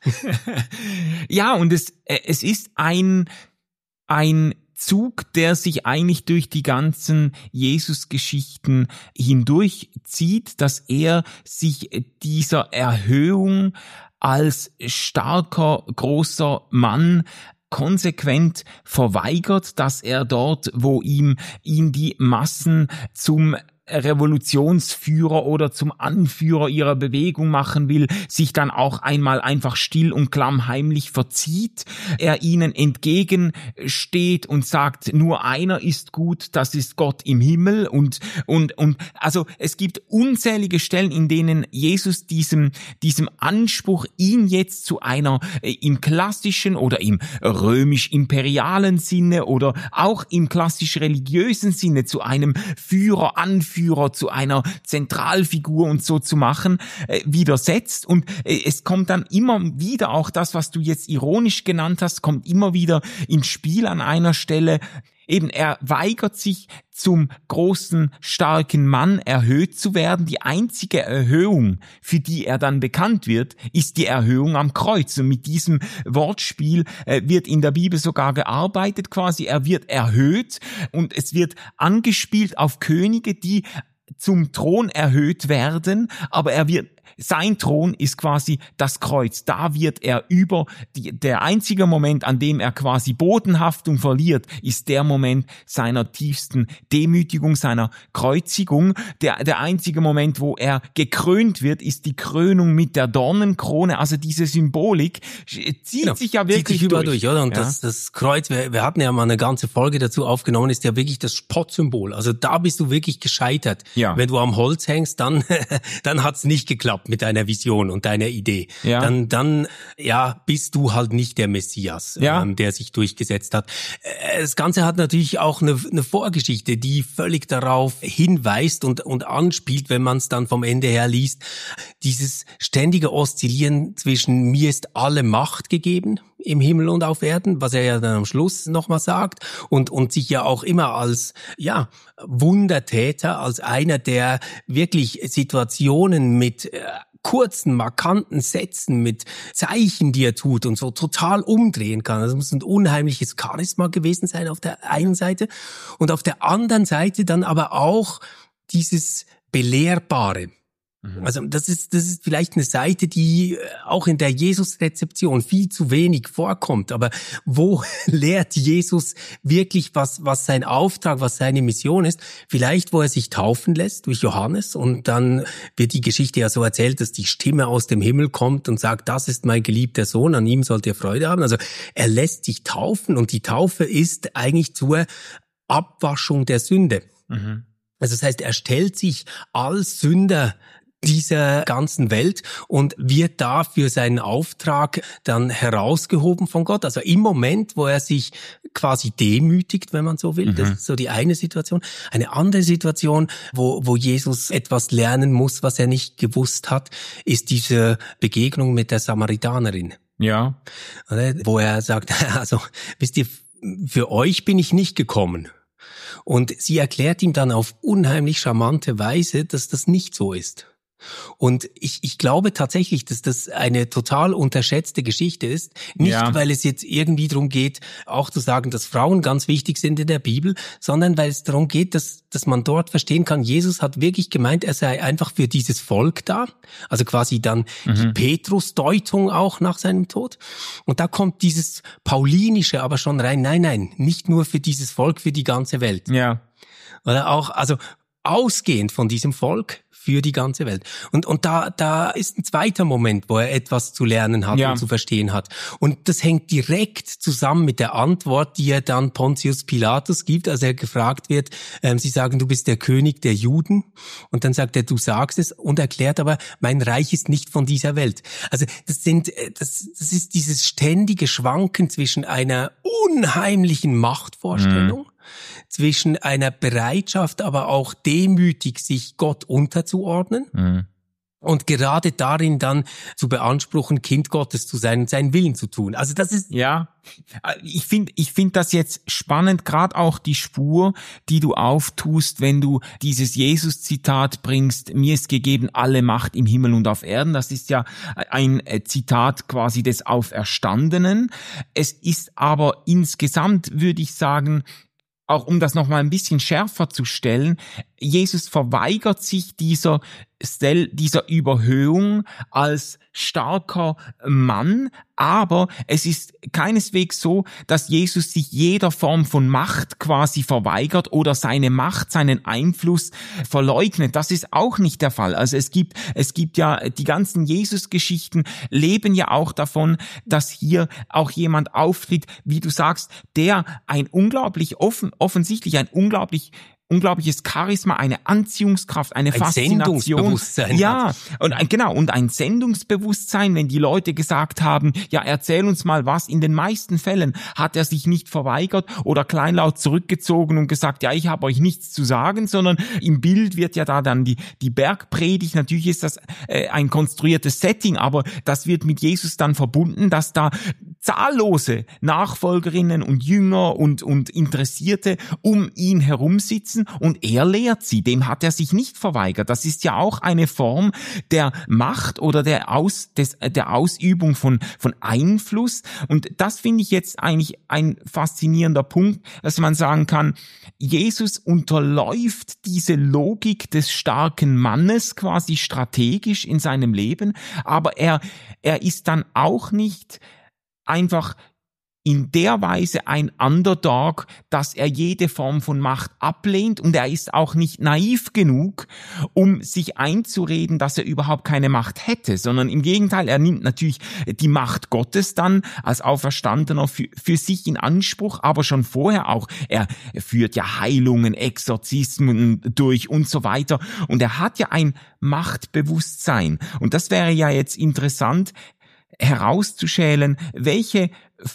Ja, und es ist ein Zug, der sich eigentlich durch die ganzen Jesus-Geschichten hindurchzieht, dass er sich dieser Erhöhung als starker, großer Mann konsequent verweigert, dass er dort, wo ihn die Massen zum Revolutionsführer oder zum Anführer ihrer Bewegung machen will, sich dann auch einmal einfach still und klammheimlich verzieht, er ihnen entgegensteht und sagt, nur einer ist gut, das ist Gott im Himmel und also es gibt unzählige Stellen, in denen Jesus diesem Anspruch, ihn jetzt zu einer im klassischen oder im römisch-imperialen Sinne oder auch im klassisch-religiösen Sinne zu einem Führer, Anführer, zu einer Zentralfigur und so zu machen, widersetzt. Und es kommt dann immer wieder auch das, was du jetzt ironisch genannt hast, kommt immer wieder ins Spiel an einer Stelle. Eben, er weigert sich, zum großen, starken Mann erhöht zu werden. Die einzige Erhöhung, für die er dann bekannt wird, ist die Erhöhung am Kreuz. Und mit diesem Wortspiel wird in der Bibel sogar gearbeitet quasi. Er wird erhöht und es wird angespielt auf Könige, die zum Thron erhöht werden, aber sein Thron ist quasi das Kreuz. Da wird er der einzige Moment, an dem er quasi Bodenhaftung verliert, ist der Moment seiner tiefsten Demütigung, seiner Kreuzigung. Der einzige Moment, wo er gekrönt wird, ist die Krönung mit der Dornenkrone. Also diese Symbolik zieht sich ja wirklich durch, oder? Und das Kreuz, wir hatten ja mal eine ganze Folge dazu aufgenommen, ist ja wirklich das Spottsymbol. Also da bist du wirklich gescheitert. Ja. Wenn du am Holz hängst, dann hat's nicht geklappt mit deiner Vision und deiner Idee. Ja. Dann bist du halt nicht der Messias, der sich durchgesetzt hat. Das Ganze hat natürlich auch eine Vorgeschichte, die völlig darauf hinweist und anspielt, wenn man es dann vom Ende her liest. Dieses ständige Oszillieren zwischen mir ist alle Macht gegeben im Himmel und auf Erden, was er ja dann am Schluss nochmal sagt und sich ja auch immer als Wundertäter, als einer, der wirklich Situationen mit kurzen, markanten Sätzen, mit Zeichen, die er tut und so total umdrehen kann. Das muss ein unheimliches Charisma gewesen sein auf der einen Seite und auf der anderen Seite dann aber auch dieses Belehrbare. Also das ist vielleicht eine Seite, die auch in der Jesus-Rezeption viel zu wenig vorkommt. Aber wo lehrt Jesus wirklich, was sein Auftrag, was seine Mission ist? Vielleicht, wo er sich taufen lässt durch Johannes und dann wird die Geschichte ja so erzählt, dass die Stimme aus dem Himmel kommt und sagt, das ist mein geliebter Sohn, an ihm sollt ihr Freude haben. Also er lässt sich taufen und die Taufe ist eigentlich zur Abwaschung der Sünde. Mhm. Also das heißt, er stellt sich als Sünder dieser ganzen Welt und wird da für seinen Auftrag dann herausgehoben von Gott. Also im Moment, wo er sich quasi demütigt, wenn man so will, das ist so die eine Situation. Eine andere Situation, wo Jesus etwas lernen muss, was er nicht gewusst hat, ist diese Begegnung mit der Samaritanerin. Ja. Wo er sagt, also wisst ihr, für euch bin ich nicht gekommen. Und sie erklärt ihm dann auf unheimlich charmante Weise, dass das nicht so ist. Und ich glaube tatsächlich, dass das eine total unterschätzte Geschichte ist. Nicht, weil es jetzt irgendwie darum geht, auch zu sagen, dass Frauen ganz wichtig sind in der Bibel, sondern weil es darum geht, dass man dort verstehen kann, Jesus hat wirklich gemeint, er sei einfach für dieses Volk da. Also quasi dann die Petrus-Deutung auch nach seinem Tod. Und da kommt dieses Paulinische aber schon rein. Nein, nicht nur für dieses Volk, für die ganze Welt. Ja. Oder auch, also ausgehend von diesem Volk für die ganze Welt. Und da ist ein zweiter Moment, wo er etwas zu lernen hat und zu verstehen hat. Und das hängt direkt zusammen mit der Antwort, die er dann Pontius Pilatus gibt, als er gefragt wird, sie sagen, du bist der König der Juden. Und dann sagt er, du sagst es, und erklärt aber, mein Reich ist nicht von dieser Welt. Also das ist dieses ständige Schwanken zwischen einer unheimlichen Machtvorstellung, zwischen einer Bereitschaft, aber auch demütig, sich Gott unterzuordnen und gerade darin dann zu beanspruchen, Kind Gottes zu sein und seinen Willen zu tun. Also das ist... Ja, ich find das jetzt spannend, gerade auch die Spur, die du auftust, wenn du dieses Jesus-Zitat bringst, mir ist gegeben alle Macht im Himmel und auf Erden. Das ist ja ein Zitat quasi des Auferstandenen. Es ist aber insgesamt, würde ich sagen, auch um das nochmal ein bisschen schärfer zu stellen, Jesus verweigert sich dieser Überhöhung als starker Mann, aber es ist keineswegs so, dass Jesus sich jeder Form von Macht quasi verweigert oder seine Macht, seinen Einfluss verleugnet. Das ist auch nicht der Fall. Also es gibt ja, die ganzen Jesus-Geschichten leben ja auch davon, dass hier auch jemand auftritt, wie du sagst, der ein offensichtlich ein unglaubliches Charisma, eine Anziehungskraft, eine Faszination. Sendungsbewusstsein. Ja, und ein Sendungsbewusstsein, wenn die Leute gesagt haben, ja, erzähl uns mal was. In den meisten Fällen hat er sich nicht verweigert oder kleinlaut zurückgezogen und gesagt, ja, ich habe euch nichts zu sagen, sondern im Bild wird ja da dann die Bergpredigt. Natürlich ist das ein konstruiertes Setting, aber das wird mit Jesus dann verbunden, dass da zahllose Nachfolgerinnen und Jünger und Interessierte um ihn herum sitzen und er lehrt sie. Dem hat er sich nicht verweigert. Das ist ja auch eine Form der Macht oder der Ausübung von Einfluss. Und das finde ich jetzt eigentlich ein faszinierender Punkt, dass man sagen kann, Jesus unterläuft diese Logik des starken Mannes quasi strategisch in seinem Leben, aber er ist dann auch nicht einfach in der Weise ein Underdog, dass er jede Form von Macht ablehnt, und er ist auch nicht naiv genug, um sich einzureden, dass er überhaupt keine Macht hätte, sondern im Gegenteil, er nimmt natürlich die Macht Gottes dann als Auferstandener für sich in Anspruch, aber schon vorher auch. Er führt ja Heilungen, Exorzismen durch und so weiter, und er hat ja ein Machtbewusstsein, und das wäre ja jetzt interessant herauszuschälen, welche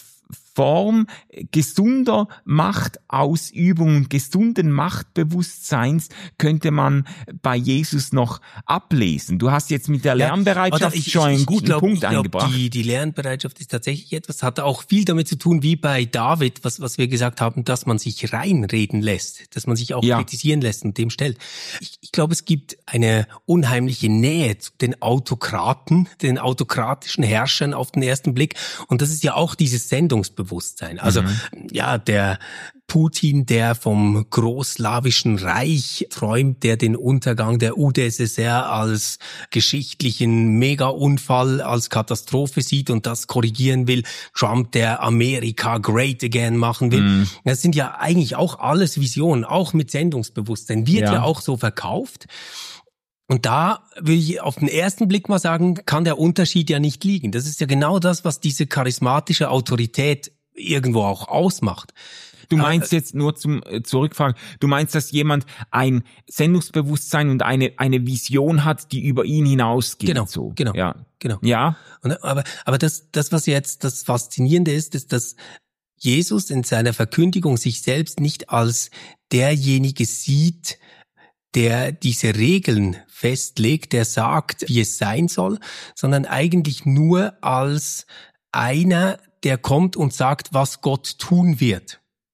Form gesunder Machtausübung und gesunden Machtbewusstseins könnte man bei Jesus noch ablesen. Du hast jetzt mit der Lernbereitschaft schon einen guten Punkt eingebracht. Die Lernbereitschaft ist tatsächlich etwas, hat auch viel damit zu tun, wie bei David, was wir gesagt haben, dass man sich reinreden lässt, dass man sich auch kritisieren lässt und dem stellt. Ich glaube, es gibt eine unheimliche Nähe zu den Autokraten, den autokratischen Herrschern auf den ersten Blick, und das ist ja auch dieses Sendungsbewusstsein. Also der Putin, der vom großslawischen Reich träumt, der den Untergang der UdSSR als geschichtlichen Mega-Unfall, als Katastrophe sieht und das korrigieren will. Trump, der Amerika great again machen will. Das sind ja eigentlich auch alles Visionen, auch mit Sendungsbewusstsein. Wird ja auch so verkauft. Und da will ich auf den ersten Blick mal sagen, kann der Unterschied ja nicht liegen. Das ist ja genau das, was diese charismatische Autorität irgendwo auch ausmacht. Du meinst jetzt nur zum Zurückfragen, du meinst, dass jemand ein Sendungsbewusstsein und eine Vision hat, die über ihn hinausgeht. Genau. Ja. Und, aber das, was jetzt das Faszinierende ist, dass Jesus in seiner Verkündigung sich selbst nicht als derjenige sieht, der diese Regeln festlegt, der sagt, wie es sein soll, sondern eigentlich nur als einer, der kommt und sagt, was Gott tun wird.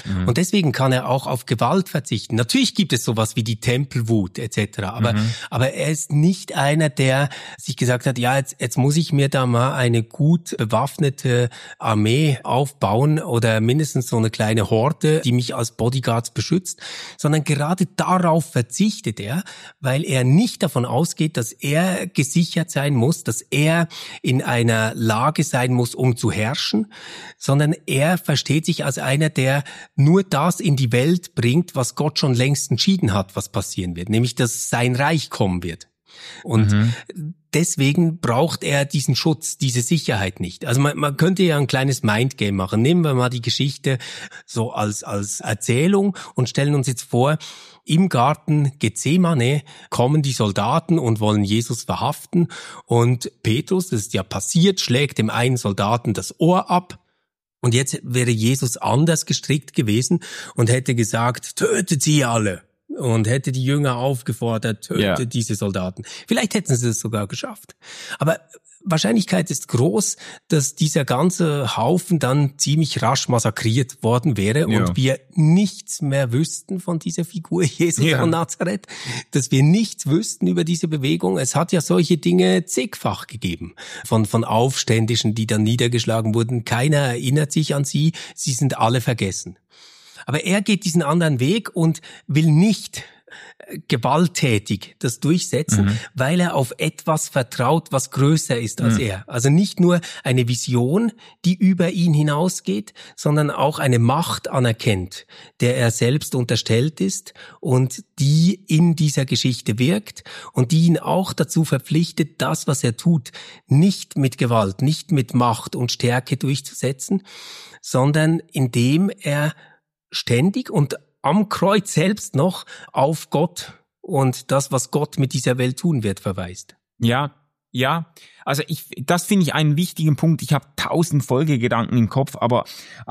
Und deswegen kann er auch auf Gewalt verzichten. Natürlich gibt es sowas wie die Tempelwut etc. Aber er ist nicht einer, der sich gesagt hat, ja, jetzt muss ich mir da mal eine gut bewaffnete Armee aufbauen oder mindestens so eine kleine Horde, die mich als Bodyguards beschützt, sondern gerade darauf verzichtet er, weil er nicht davon ausgeht, dass er gesichert sein muss, dass er in einer Lage sein muss, um zu herrschen, sondern er versteht sich als einer, der nur das in die Welt bringt, was Gott schon längst entschieden hat, was passieren wird, nämlich dass sein Reich kommen wird. Und deswegen braucht er diesen Schutz, diese Sicherheit nicht. Also man könnte ja ein kleines Mindgame machen. Nehmen wir mal die Geschichte so als Erzählung und stellen uns jetzt vor, im Garten Gethsemane kommen die Soldaten und wollen Jesus verhaften und Petrus, das ist ja passiert, schlägt dem einen Soldaten das Ohr ab. Und jetzt wäre Jesus anders gestrickt gewesen und hätte gesagt, tötet sie alle. Und hätte die Jünger aufgefordert, tötet diese Soldaten. Vielleicht hätten sie es sogar geschafft. Aber Wahrscheinlichkeit ist groß, dass dieser ganze Haufen dann ziemlich rasch massakriert worden wäre und wir nichts mehr wüssten von dieser Figur Jesus von Nazareth, dass wir nichts wüssten über diese Bewegung. Es hat ja solche Dinge zigfach gegeben von Aufständischen, die dann niedergeschlagen wurden. Keiner erinnert sich an sie, sie sind alle vergessen. Aber er geht diesen anderen Weg und will nicht gewalttätig das durchsetzen, weil er auf etwas vertraut, was größer ist als er. Also nicht nur eine Vision, die über ihn hinausgeht, sondern auch eine Macht anerkennt, der er selbst unterstellt ist und die in dieser Geschichte wirkt und die ihn auch dazu verpflichtet, das, was er tut, nicht mit Gewalt, nicht mit Macht und Stärke durchzusetzen, sondern indem er ständig und am Kreuz selbst noch auf Gott und das, was Gott mit dieser Welt tun wird, verweist. Ja. Also das finde ich einen wichtigen Punkt. Ich habe 1000 Folgegedanken im Kopf, aber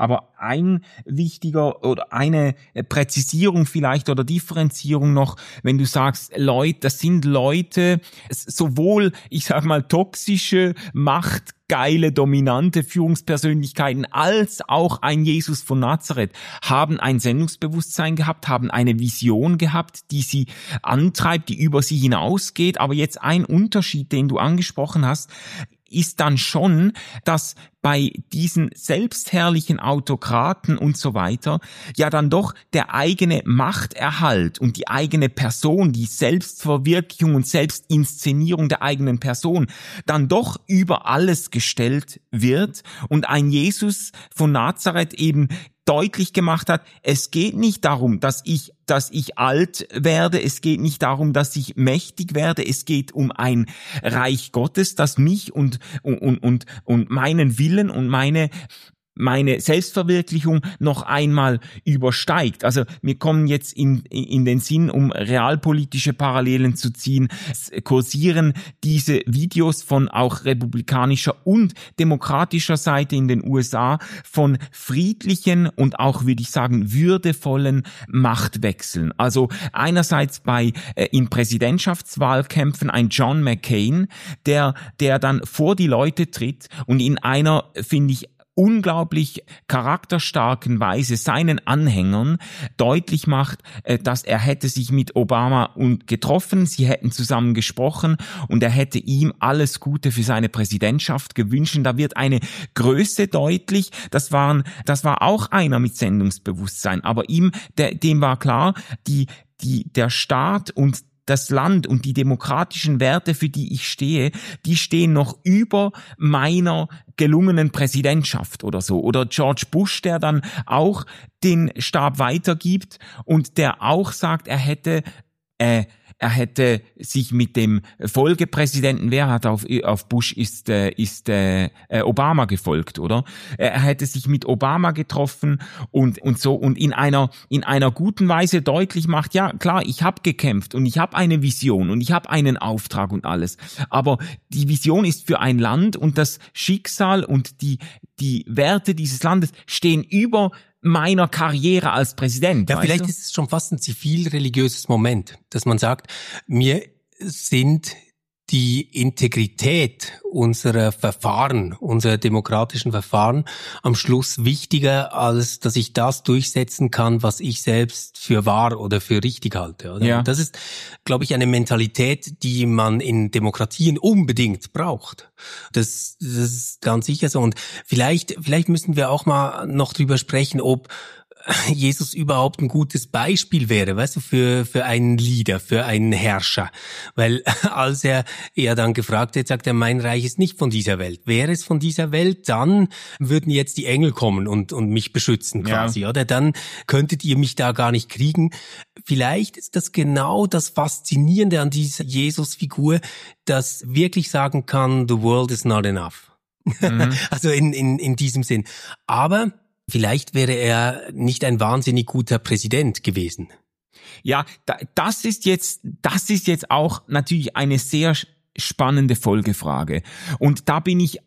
ein wichtiger oder eine Präzisierung vielleicht oder Differenzierung noch, wenn du sagst, das sind Leute, sowohl, ich sag mal, toxische, machtgeile, dominante Führungspersönlichkeiten als auch ein Jesus von Nazareth haben ein Sendungsbewusstsein gehabt, haben eine Vision gehabt, die sie antreibt, die über sie hinausgeht. Aber jetzt ein Unterschied, den du angesprochen hast, ist dann schon, dass bei diesen selbstherrlichen Autokraten und so weiter ja dann doch der eigene Machterhalt und die eigene Person, die Selbstverwirklichung und Selbstinszenierung der eigenen Person dann doch über alles gestellt wird und ein Jesus von Nazareth eben deutlich gemacht hat, es geht nicht darum, dass ich alt werde, es geht nicht darum, dass ich mächtig werde, es geht um ein Reich Gottes, das mich und meinen Willen und meine Selbstverwirklichung noch einmal übersteigt. Also mir kommen jetzt in den Sinn, um realpolitische Parallelen zu ziehen, kursieren diese Videos von auch republikanischer und demokratischer Seite in den USA von friedlichen und auch, würde ich sagen, würdevollen Machtwechseln. Also einerseits in Präsidentschaftswahlkämpfen ein John McCain, der dann vor die Leute tritt und in einer, finde ich, unglaublich charakterstarken Weise seinen Anhängern deutlich macht, dass er hätte sich mit Obama getroffen, sie hätten zusammen gesprochen und er hätte ihm alles Gute für seine Präsidentschaft gewünscht. Da wird eine Größe deutlich, das war auch einer mit Sendungsbewusstsein, aber dem war klar, der Staat und das Land und die demokratischen Werte, für die ich stehe, die stehen noch über meiner gelungenen Präsidentschaft oder so. Oder George Bush, der dann auch den Stab weitergibt und der auch sagt, er hätte sich mit dem Folgepräsidenten, wer hat auf Bush ist Obama gefolgt, oder? Er hätte sich mit Obama getroffen und so und in einer guten Weise deutlich macht, ja klar, ich habe gekämpft und ich habe eine Vision und ich habe einen Auftrag und alles. Aber die Vision ist für ein Land und das Schicksal und die Werte dieses Landes stehen über meiner Karriere als Präsident. Ja, vielleicht ist es schon fast ein zivilreligiöses Moment, dass man sagt, mir sind die Integrität unserer Verfahren, unserer demokratischen Verfahren am Schluss wichtiger, als dass ich das durchsetzen kann, was ich selbst für wahr oder für richtig halte. Oder? Ja. Das ist, glaube ich, eine Mentalität, die man in Demokratien unbedingt braucht. Das ist ganz sicher so. Und vielleicht müssen wir auch mal noch drüber sprechen, ob Jesus überhaupt ein gutes Beispiel wäre, weißt du, für einen Leader, für einen Herrscher. Weil als er dann gefragt wird, sagt er, mein Reich ist nicht von dieser Welt. Wäre es von dieser Welt, dann würden jetzt die Engel kommen und mich beschützen quasi, oder? Dann könntet ihr mich da gar nicht kriegen. Vielleicht ist das genau das Faszinierende an dieser Jesus-Figur, dass wirklich sagen kann, the world is not enough. Also in diesem Sinn. Aber vielleicht wäre er nicht ein wahnsinnig guter Präsident gewesen. Ja, das ist jetzt auch natürlich eine sehr spannende Folgefrage. Und da bin ich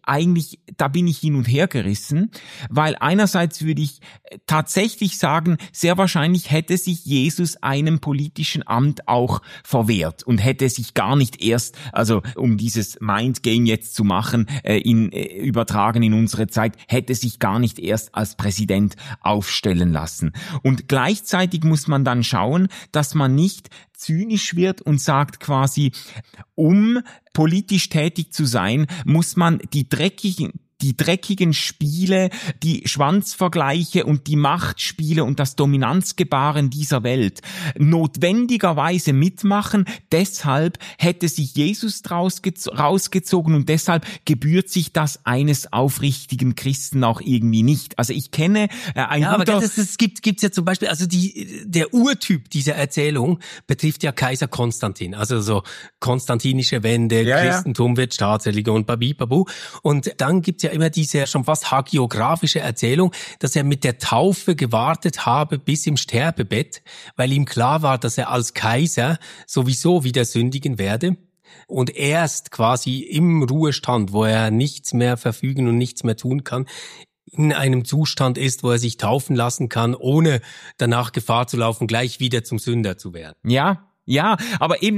hin und her gerissen, weil einerseits würde ich tatsächlich sagen, sehr wahrscheinlich hätte sich Jesus einem politischen Amt auch verwehrt und hätte sich gar nicht erst, also um dieses Mindgame jetzt zu machen, übertragen in unsere Zeit, hätte sich gar nicht erst als Präsident aufstellen lassen. Und gleichzeitig muss man dann schauen, dass man nicht zynisch wird und sagt quasi, um politisch tätig zu sein, muss man die dreckigen Spiele, die Schwanzvergleiche und die Machtspiele und das Dominanzgebaren dieser Welt notwendigerweise mitmachen. Deshalb hätte sich Jesus rausgezogen und deshalb gebührt sich das eines aufrichtigen Christen auch irgendwie nicht. Also ich kenne aber es gibt's ja zum Beispiel, also der Urtyp dieser Erzählung betrifft ja Kaiser Konstantin, also so konstantinische Wende, Christentum wird Staatsreligion, babu. Und dann gibt's ja immer diese schon fast hagiografische Erzählung, dass er mit der Taufe gewartet habe bis im Sterbebett, weil ihm klar war, dass er als Kaiser sowieso wieder sündigen werde und erst quasi im Ruhestand, wo er nichts mehr verfügen und nichts mehr tun kann, in einem Zustand ist, wo er sich taufen lassen kann, ohne danach Gefahr zu laufen, gleich wieder zum Sünder zu werden. Ja, aber eben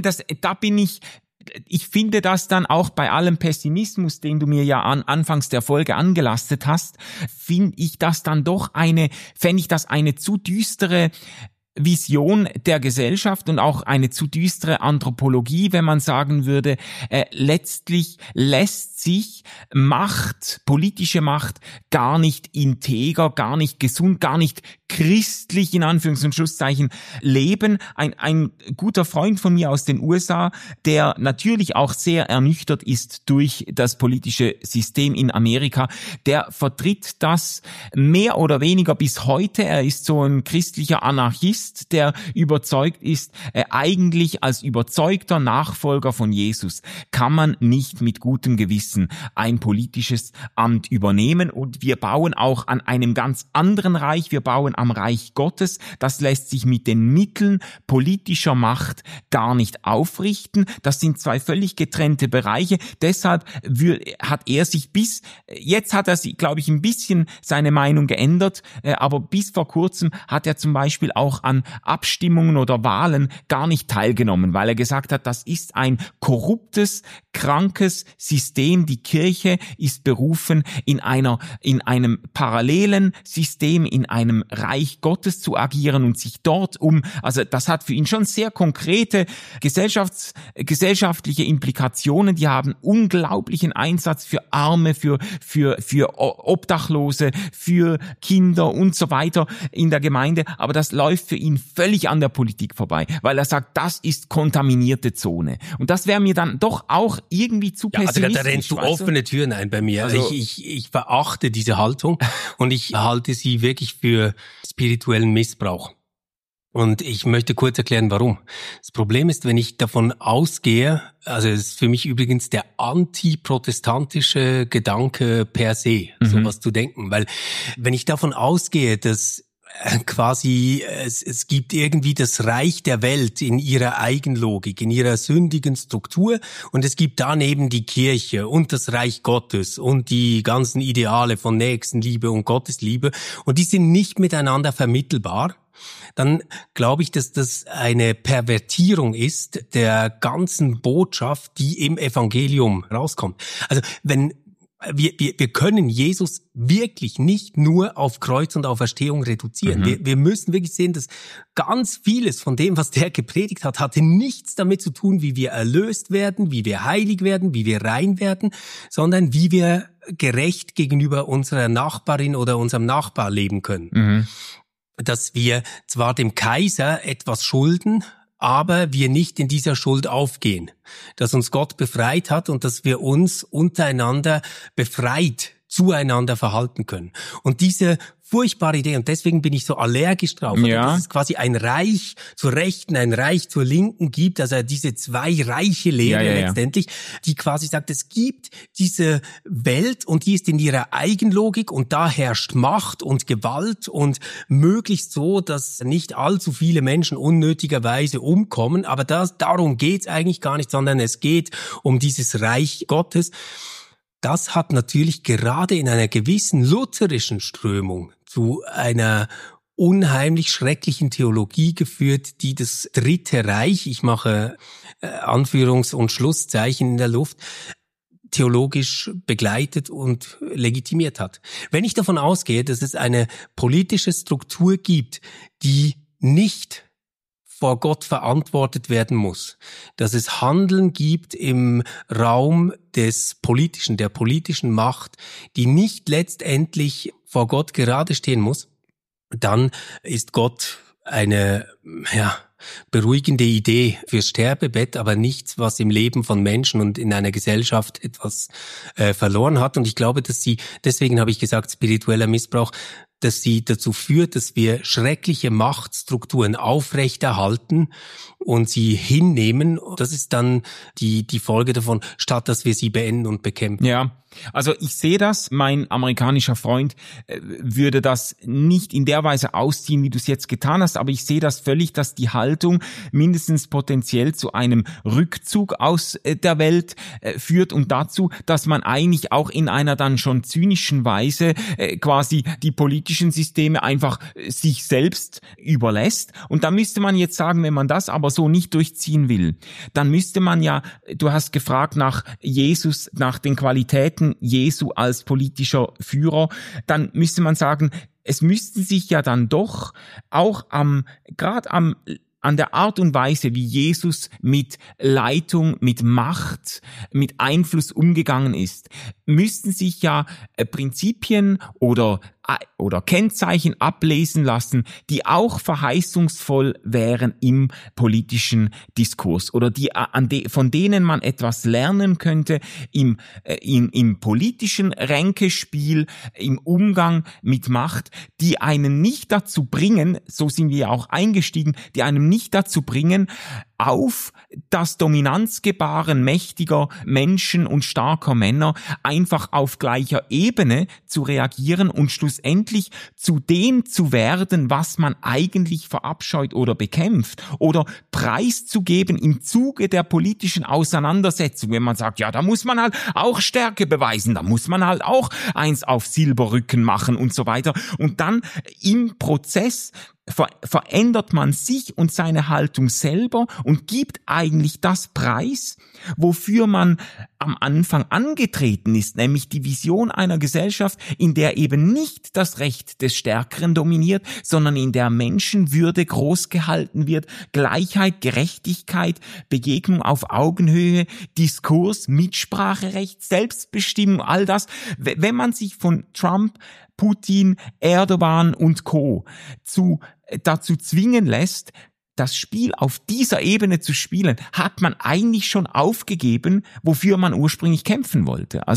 ich finde das dann auch bei allem Pessimismus, den du mir ja anfangs der Folge angelastet hast, fände ich das eine zu düstere Vision der Gesellschaft und auch eine zu düstere Anthropologie, wenn man sagen würde, letztlich lässt sich politische Macht gar nicht integer, gar nicht gesund, gar nicht christlich in Anführungs- und Schlusszeichen leben. Ein guter Freund von mir aus den USA, der natürlich auch sehr ernüchtert ist durch das politische System in Amerika, der vertritt das mehr oder weniger bis heute. Er ist so ein christlicher Anarchist, der überzeugt ist, eigentlich als überzeugter Nachfolger von Jesus kann man nicht mit gutem Gewissen ein politisches Amt übernehmen. Und wir bauen auch an einem ganz anderen Reich, wir bauen am Reich Gottes. Das lässt sich mit den Mitteln politischer Macht gar nicht aufrichten. Das sind zwei völlig getrennte Bereiche. Deshalb hat er sich jetzt hat er, glaube ich, ein bisschen seine Meinung geändert, aber bis vor kurzem hat er zum Beispiel auch an Abstimmungen oder Wahlen gar nicht teilgenommen, weil er gesagt hat, das ist ein korruptes, krankes System. Die Kirche ist berufen, in einem parallelen System, in einem Reich Gottes zu agieren und sich dort also das hat für ihn schon sehr konkrete gesellschaftliche Implikationen. Die haben unglaublichen Einsatz für Arme, für Obdachlose, für Kinder und so weiter in der Gemeinde. Aber das läuft für ihn völlig an der Politik vorbei, weil er sagt, das ist kontaminierte Zone. Und das wäre mir dann doch auch irgendwie zu pessimistisch. Also da rennst du offene Türen ein bei mir. Also ich verachte diese Haltung und ich halte sie wirklich für spirituellen Missbrauch. Und ich möchte kurz erklären, warum. Das Problem ist, wenn ich davon ausgehe, also es ist für mich übrigens der antiprotestantische Gedanke per se, sowas zu denken. Weil wenn ich davon ausgehe, dass quasi, es gibt irgendwie das Reich der Welt in ihrer Eigenlogik, in ihrer sündigen Struktur, und es gibt daneben die Kirche und das Reich Gottes und die ganzen Ideale von Nächstenliebe und Gottesliebe, und die sind nicht miteinander vermittelbar. Dann glaube ich, dass das eine Pervertierung ist der ganzen Botschaft, die im Evangelium rauskommt. Also wenn wir können Jesus wirklich nicht nur auf Kreuz und Auferstehung reduzieren. Wir müssen wirklich sehen, dass ganz vieles von dem, was der gepredigt hat, hatte nichts damit zu tun, wie wir erlöst werden, wie wir heilig werden, wie wir rein werden, sondern wie wir gerecht gegenüber unserer Nachbarin oder unserem Nachbar leben können. Dass wir zwar dem Kaiser etwas schulden, aber wir nicht in dieser Schuld aufgehen, dass uns Gott befreit hat und dass wir uns untereinander befreit zueinander verhalten können. Und diese furchtbare Idee, und deswegen bin ich so allergisch drauf, dass es quasi ein Reich zur Rechten, ein Reich zur Linken gibt, also diese zwei reiche Lehre letztendlich, die quasi sagt, es gibt diese Welt und die ist in ihrer Eigenlogik und da herrscht Macht und Gewalt und möglichst so, dass nicht allzu viele Menschen unnötigerweise umkommen, aber darum geht's eigentlich gar nicht, sondern es geht um dieses Reich Gottes. Das hat natürlich gerade in einer gewissen lutherischen Strömung zu einer unheimlich schrecklichen Theologie geführt, die das Dritte Reich, ich mache Anführungs- und Schlusszeichen in der Luft, theologisch begleitet und legitimiert hat. Wenn ich davon ausgehe, dass es eine politische Struktur gibt, die nicht vor Gott verantwortet werden muss, dass es Handeln gibt im Raum des Politischen, der politischen Macht, die nicht letztendlich vor Gott gerade stehen muss, dann ist Gott eine beruhigende Idee fürs Sterbebett, aber nichts, was im Leben von Menschen und in einer Gesellschaft etwas verloren hat. Und ich glaube, dass deswegen habe ich gesagt, spiritueller Missbrauch, dass sie dazu führt, dass wir schreckliche Machtstrukturen aufrechterhalten und sie hinnehmen. Das ist dann die Folge davon, statt dass wir sie beenden und bekämpfen. Ja, also ich sehe das, mein amerikanischer Freund würde das nicht in der Weise ausziehen, wie du es jetzt getan hast, aber ich sehe das völlig, dass die Haltung mindestens potenziell zu einem Rückzug aus der Welt führt und dazu, dass man eigentlich auch in einer dann schon zynischen Weise quasi die politischen Systeme einfach sich selbst überlässt. Und da müsste man jetzt sagen, wenn man das aber so nicht durchziehen will, dann müsste man ja, du hast gefragt nach Jesus, nach den Qualitäten Jesu als politischer Führer, dann müsste man sagen, es müssten sich ja dann doch auch an der Art und Weise, wie Jesus mit Leitung, mit Macht, mit Einfluss umgegangen ist, müssten sich ja Prinzipien oder Kennzeichen ablesen lassen, die auch verheißungsvoll wären im politischen Diskurs oder von denen man etwas lernen könnte im politischen Ränkespiel, im Umgang mit Macht, die einen nicht dazu bringen, so sind wir auch eingestiegen, die einem nicht dazu bringen, auf das Dominanzgebaren mächtiger Menschen und starker Männer einfach auf gleicher Ebene zu reagieren und schlussendlich zu dem zu werden, was man eigentlich verabscheut oder bekämpft oder preiszugeben im Zuge der politischen Auseinandersetzung. Wenn man sagt, ja, da muss man halt auch Stärke beweisen, da muss man halt auch eins auf Silberrücken machen und so weiter. Und dann im Prozess verändert man sich und seine Haltung selber und gibt eigentlich das preis, wofür man am Anfang angetreten ist, nämlich die Vision einer Gesellschaft, in der eben nicht das Recht des Stärkeren dominiert, sondern in der Menschenwürde groß gehalten wird, Gleichheit, Gerechtigkeit, Begegnung auf Augenhöhe, Diskurs, Mitspracherecht, Selbstbestimmung, all das. Wenn man sich von Trump, Putin, Erdogan und Co. dazu zwingen lässt, das Spiel auf dieser Ebene zu spielen, hat man eigentlich schon aufgegeben, wofür man ursprünglich kämpfen wollte. Also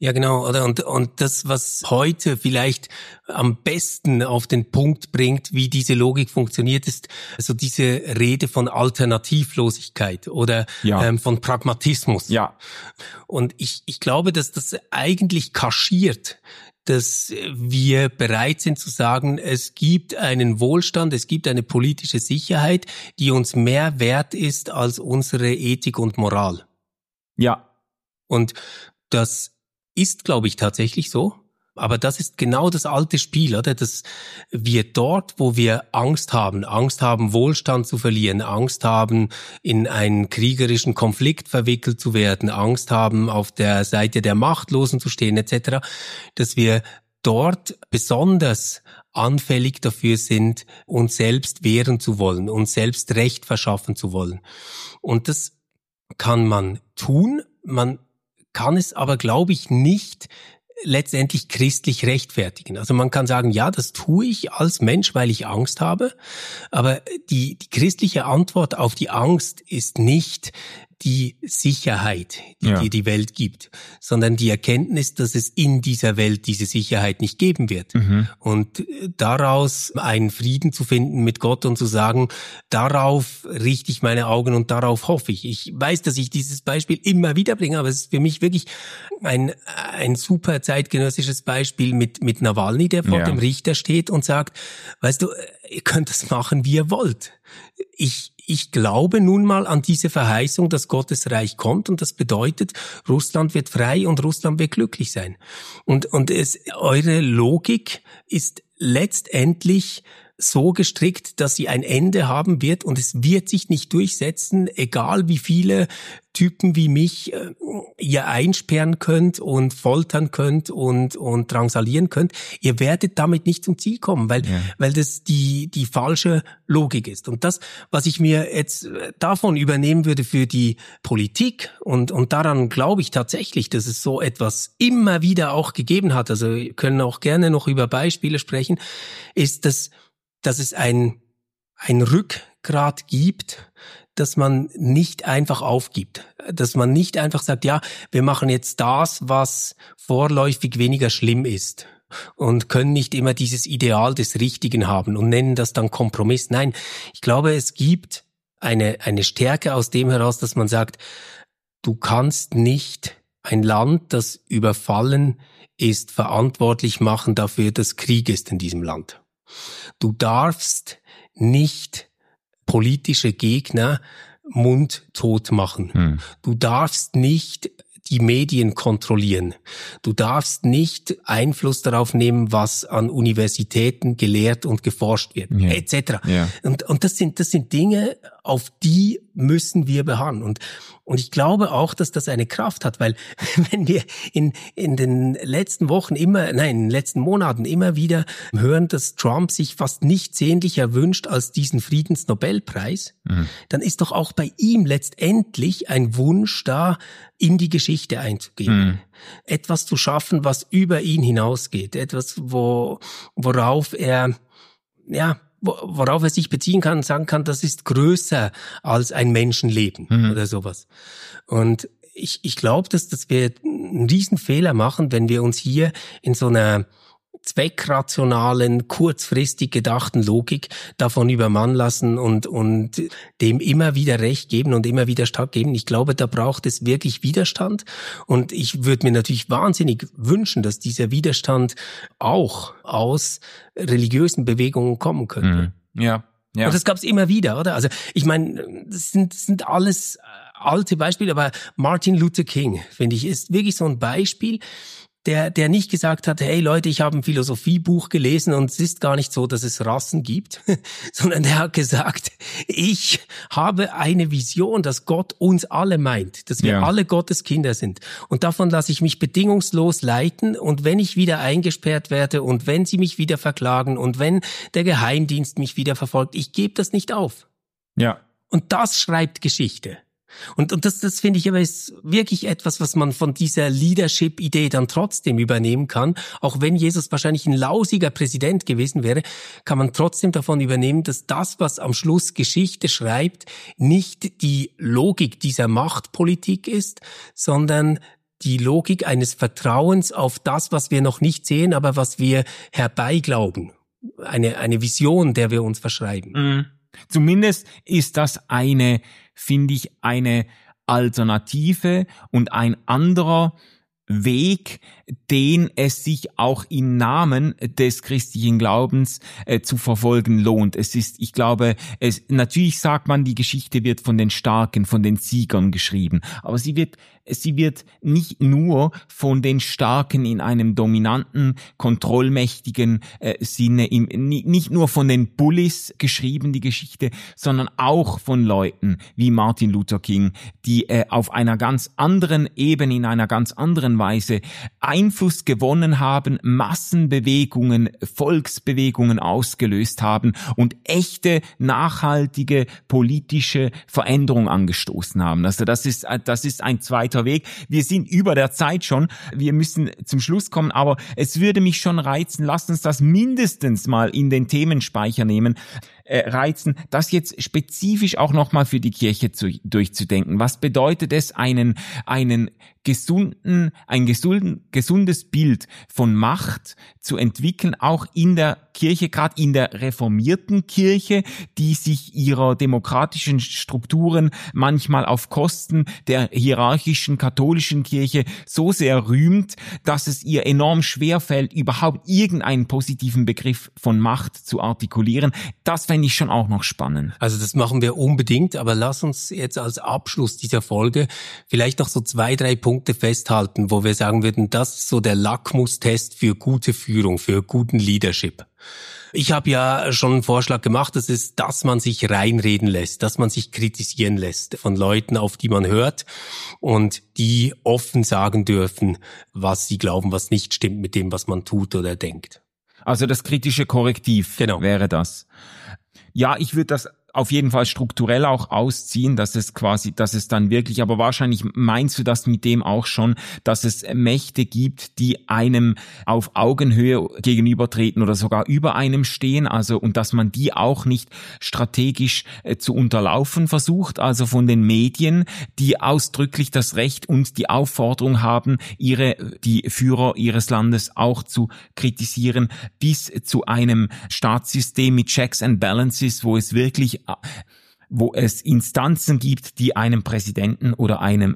Ja, genau, oder? Und das, was heute vielleicht am besten auf den Punkt bringt, wie diese Logik funktioniert, ist also diese Rede von Alternativlosigkeit oder von Pragmatismus. Ja. Und ich glaube, dass das eigentlich kaschiert, dass wir bereit sind zu sagen, es gibt einen Wohlstand, es gibt eine politische Sicherheit, die uns mehr wert ist als unsere Ethik und Moral. Ja. Und das ist, glaube ich, tatsächlich so. Aber das ist genau das alte Spiel, oder? Dass wir dort, wo wir Angst haben, Wohlstand zu verlieren, Angst haben, in einen kriegerischen Konflikt verwickelt zu werden, Angst haben, auf der Seite der Machtlosen zu stehen, etc., dass wir dort besonders anfällig dafür sind, uns selbst wehren zu wollen, uns selbst Recht verschaffen zu wollen. Und das kann man tun, man kann es aber, glaube ich, nicht letztendlich christlich rechtfertigen. Also man kann sagen, ja, das tue ich als Mensch, weil ich Angst habe, aber die christliche Antwort auf die Angst ist nicht die Sicherheit, die dir die Welt gibt, sondern die Erkenntnis, dass es in dieser Welt diese Sicherheit nicht geben wird. Und daraus einen Frieden zu finden mit Gott und zu sagen, darauf richte ich meine Augen und darauf hoffe ich. Ich weiß, dass ich dieses Beispiel immer wieder bringe, aber es ist für mich wirklich ein super zeitgenössisches Beispiel mit Nawalny, der vor dem Richter steht und sagt, weißt du, ihr könnt das machen, wie ihr wollt. Ich glaube nun mal an diese Verheißung, dass Gottes Reich kommt, und das bedeutet, Russland wird frei und Russland wird glücklich sein. Und eure Logik ist letztendlich so gestrickt, dass sie ein Ende haben wird und es wird sich nicht durchsetzen, egal wie viele Typen wie mich ihr einsperren könnt und foltern könnt und drangsalieren könnt. Ihr werdet damit nicht zum Ziel kommen, weil das die falsche Logik ist. Und das, was ich mir jetzt davon übernehmen würde für die Politik, und daran glaube ich tatsächlich, dass es so etwas immer wieder auch gegeben hat, also wir können auch gerne noch über Beispiele sprechen, ist, dass es ein Rückgrat gibt, dass man nicht einfach aufgibt, dass man nicht einfach sagt, ja, wir machen jetzt das, was vorläufig weniger schlimm ist und können nicht immer dieses Ideal des Richtigen haben und nennen das dann Kompromiss. Nein, ich glaube, es gibt eine Stärke aus dem heraus, dass man sagt, du kannst nicht ein Land, das überfallen ist, verantwortlich machen dafür, dass Krieg ist in diesem Land. Du darfst nicht politische Gegner mundtot machen. Du darfst nicht die Medien kontrollieren. Du darfst nicht Einfluss darauf nehmen, was an Universitäten gelehrt und geforscht wird, etc. Ja. Und das sind Dinge, auf die müssen wir beharren. Und ich glaube auch, dass das eine Kraft hat, weil wenn wir in den letzten Wochen in den letzten Monaten immer wieder hören, dass Trump sich fast nichts sehnlicher wünscht als diesen Friedensnobelpreis, dann ist doch auch bei ihm letztendlich ein Wunsch da, in die Geschichte einzugehen. Etwas zu schaffen, was über ihn hinausgeht. Etwas, worauf er sich beziehen kann und sagen kann, das ist größer als ein Menschenleben oder sowas. Und ich glaube, dass wir einen Riesenfehler machen, wenn wir uns hier in so einer zweckrationalen, kurzfristig gedachten Logik davon übermannen lassen und dem immer wieder Recht geben und immer wieder stattgeben. Ich glaube, da braucht es wirklich Widerstand, und ich würde mir natürlich wahnsinnig wünschen, dass dieser Widerstand auch aus religiösen Bewegungen kommen könnte. Ja. Und das gab es immer wieder, oder? Also ich meine, das sind alles alte Beispiele, aber Martin Luther King, finde ich, ist wirklich so ein Beispiel, der nicht gesagt hat, hey Leute, ich habe ein Philosophiebuch gelesen und es ist gar nicht so, dass es Rassen gibt, sondern der hat gesagt, ich habe eine Vision, dass Gott uns alle meint, dass wir alle Gottes Kinder sind, und davon lasse ich mich bedingungslos leiten, und wenn ich wieder eingesperrt werde und wenn sie mich wieder verklagen und wenn der Geheimdienst mich wieder verfolgt, ich gebe das nicht auf. Ja. Und das schreibt Geschichte. Und das finde ich aber ist wirklich etwas, was man von dieser Leadership-Idee dann trotzdem übernehmen kann. Auch wenn Jesus wahrscheinlich ein lausiger Präsident gewesen wäre, kann man trotzdem davon übernehmen, dass das, was am Schluss Geschichte schreibt, nicht die Logik dieser Machtpolitik ist, sondern die Logik eines Vertrauens auf das, was wir noch nicht sehen, aber was wir herbeiglauben. Eine Vision, der wir uns verschreiben. Mhm. Zumindest ist das finde ich, eine Alternative und ein anderer Weg, den es sich auch im Namen des christlichen Glaubens zu verfolgen lohnt. Ich glaube, natürlich sagt man, die Geschichte wird von den Starken, von den Siegern geschrieben, aber sie wird nicht nur von den Starken in einem dominanten, kontrollmächtigen Sinne, nicht nur von den Bullies geschrieben, die Geschichte, sondern auch von Leuten wie Martin Luther King, die auf einer ganz anderen Ebene, in einer ganz anderen Weise Einfluss gewonnen haben, Massenbewegungen, Volksbewegungen ausgelöst haben und echte, nachhaltige politische Veränderung angestoßen haben. Also das ist ein zweiter Weg. Wir sind über der Zeit schon. Wir müssen zum Schluss kommen, aber es würde mich schon reizen, lasst uns das mindestens mal in den Themenspeicher nehmen, das jetzt spezifisch auch nochmal für die Kirche durchzudenken. Was bedeutet es, ein gesundes Bild von Macht zu entwickeln, auch in der Kirche, gerade in der reformierten Kirche, die sich ihrer demokratischen Strukturen manchmal auf Kosten der hierarchischen katholischen Kirche so sehr rühmt, dass es ihr enorm schwerfällt, überhaupt irgendeinen positiven Begriff von Macht zu artikulieren. Das fände ich schon auch noch spannend. Also das machen wir unbedingt, aber lass uns jetzt als Abschluss dieser Folge vielleicht noch so 2-3 Punkte festhalten, wo wir sagen würden, das ist so der Lackmustest für gute Führung, für guten Leadership. Ich habe ja schon einen Vorschlag gemacht, das ist, dass man sich reinreden lässt, dass man sich kritisieren lässt von Leuten, auf die man hört und die offen sagen dürfen, was sie glauben, was nicht stimmt mit dem, was man tut oder denkt. Also das kritische Korrektiv wäre das. Ja, ich würde das auf jeden Fall strukturell auch ausziehen, dass es dann wirklich, aber wahrscheinlich meinst du das mit dem auch schon, dass es Mächte gibt, die einem auf Augenhöhe gegenübertreten oder sogar über einem stehen, also, und dass man die auch nicht strategisch zu unterlaufen versucht, also von den Medien, die ausdrücklich das Recht und die Aufforderung haben, die Führer ihres Landes auch zu kritisieren, bis zu einem Staatssystem mit Checks and Balances, wo es Instanzen gibt, die einem Präsidenten oder einer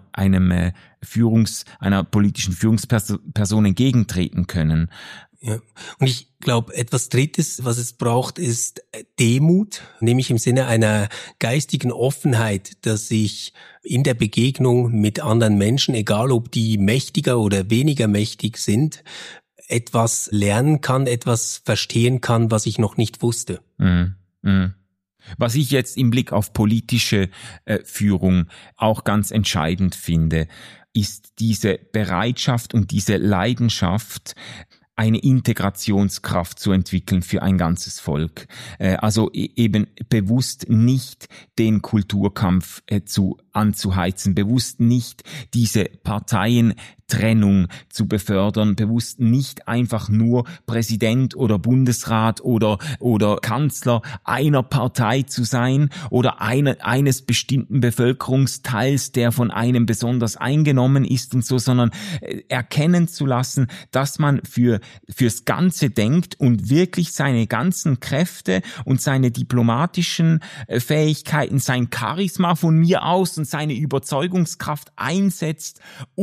politischen Führungsperson entgegentreten können. Ja. Und ich glaube, etwas Drittes, was es braucht, ist Demut, nämlich im Sinne einer geistigen Offenheit, dass ich in der Begegnung mit anderen Menschen, egal ob die mächtiger oder weniger mächtig sind, etwas lernen kann, etwas verstehen kann, was ich noch nicht wusste. Was ich jetzt im Blick auf politische Führung auch ganz entscheidend finde, ist diese Bereitschaft und diese Leidenschaft, eine Integrationskraft zu entwickeln für ein ganzes Volk. Also eben bewusst nicht den Kulturkampf anzuheizen, bewusst nicht diese Parteientrennung zu befördern, bewusst nicht einfach nur Präsident oder Bundesrat oder Kanzler einer Partei zu sein oder eines bestimmten Bevölkerungsteils, der von einem besonders eingenommen ist und so, sondern erkennen zu lassen, dass man fürs Ganze denkt und wirklich seine ganzen Kräfte und seine diplomatischen Fähigkeiten, sein Charisma von mir aus und seine Überzeugungskraft einsetzt,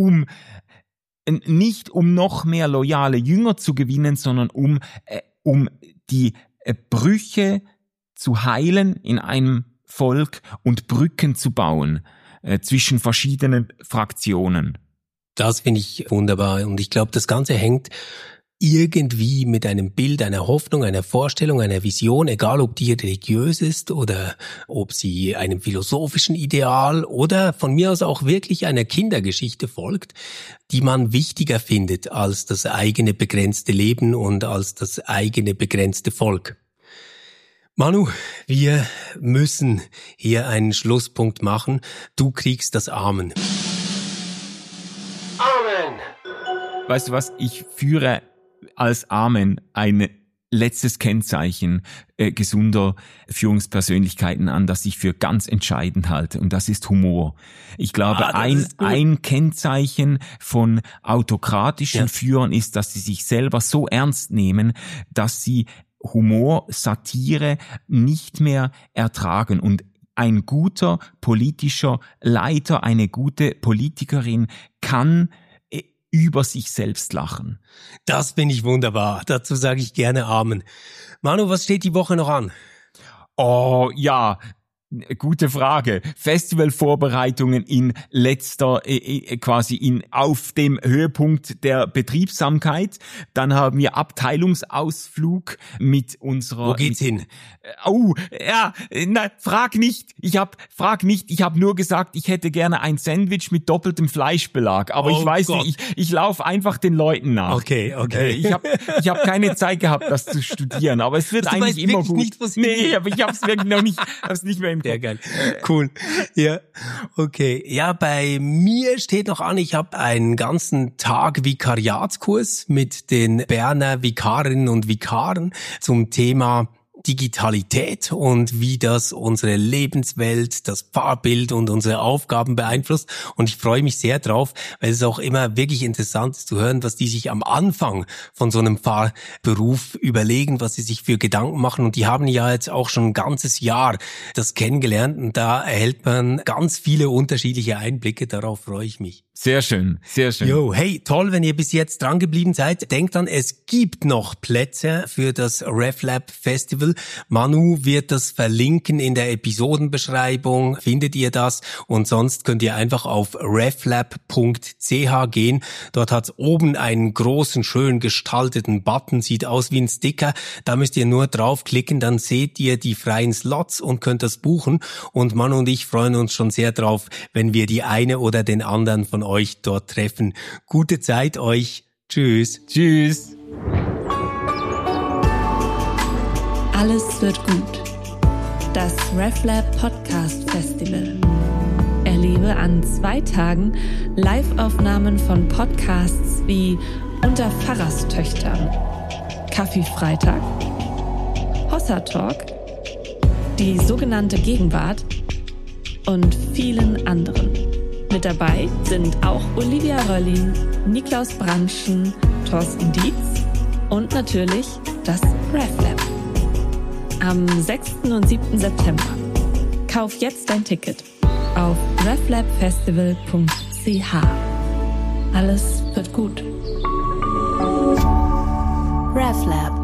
nicht um noch mehr loyale Jünger zu gewinnen, sondern um die Brüche zu heilen in einem Volk und Brücken zu bauen zwischen verschiedenen Fraktionen. Das finde ich wunderbar und ich glaube, das Ganze hängt irgendwie mit einem Bild, einer Hoffnung, einer Vorstellung, einer Vision, egal ob die religiös ist oder ob sie einem philosophischen Ideal oder von mir aus auch wirklich einer Kindergeschichte folgt, die man wichtiger findet als das eigene begrenzte Leben und als das eigene begrenzte Volk. Manu, wir müssen hier einen Schlusspunkt machen. Du kriegst das Amen. Amen! Weißt du was? Ich führe als Amen eine letztes Kennzeichen gesunder Führungspersönlichkeiten an, das ich für ganz entscheidend halte, und das ist Humor. Ich glaube, ein Kennzeichen von autokratischen Führern ist, dass sie sich selber so ernst nehmen, dass sie Humor, Satire nicht mehr ertragen. Und ein guter politischer Leiter, eine gute Politikerin kann über sich selbst lachen. Das finde ich wunderbar. Dazu sage ich gerne Amen. Manu, was steht die Woche noch an? Oh ja, gute Frage. Festivalvorbereitungen in letzter, auf dem Höhepunkt der Betriebsamkeit. Dann haben wir Abteilungsausflug mit unserer... Wo geht's hin? Oh, ja, na, frag nicht. Ich habe nur gesagt, ich hätte gerne ein Sandwich mit doppeltem Fleischbelag. Aber ich weiß nicht, ich laufe einfach den Leuten nach. Okay. Ich hab keine Zeit gehabt, das zu studieren. Aber es wird eigentlich immer gut. Nicht, nee, aber ich hab's wirklich noch nicht, nicht mehr im Sehr geil. Cool. Ja, okay. Ja, bei mir steht noch an, ich habe einen ganzen Tag Vikariatskurs mit den Berner Vikarinnen und Vikaren zum Thema Digitalität und wie das unsere Lebenswelt, das Fahrbild und unsere Aufgaben beeinflusst. Und ich freue mich sehr drauf, weil es auch immer wirklich interessant ist zu hören, was die sich am Anfang von so einem Fahrberuf überlegen, was sie sich für Gedanken machen. Und die haben ja jetzt auch schon ein ganzes Jahr das kennengelernt und da erhält man ganz viele unterschiedliche Einblicke. Darauf freue ich mich. Sehr schön, sehr schön. Jo, hey, toll, wenn ihr bis jetzt dran geblieben seid. Denkt dran, es gibt noch Plätze für das RefLab Festival. Manu wird das verlinken in der Episodenbeschreibung, findet ihr das. Und sonst könnt ihr einfach auf reflab.ch gehen. Dort hat's oben einen großen, schön gestalteten Button, sieht aus wie ein Sticker. Da müsst ihr nur draufklicken, dann seht ihr die freien Slots und könnt das buchen. Und Manu und ich freuen uns schon sehr drauf, wenn wir die eine oder den anderen von euch dort treffen. Gute Zeit euch. Tschüss. Tschüss. Alles wird gut. Das RefLab Podcast Festival. Erlebe an 2 Tagen Live-Aufnahmen von Podcasts wie Unter Pfarrerstöchtern, Kaffee-Freitag, Hossa Talk, die sogenannte Gegenwart und vielen anderen. Mit dabei sind auch Olivia Röllin, Niklaus Branschen, Thorsten Dietz und natürlich das RefLab. Am 6. und 7. September. Kauf jetzt dein Ticket auf reflabfestival.ch. Alles wird gut. RefLab.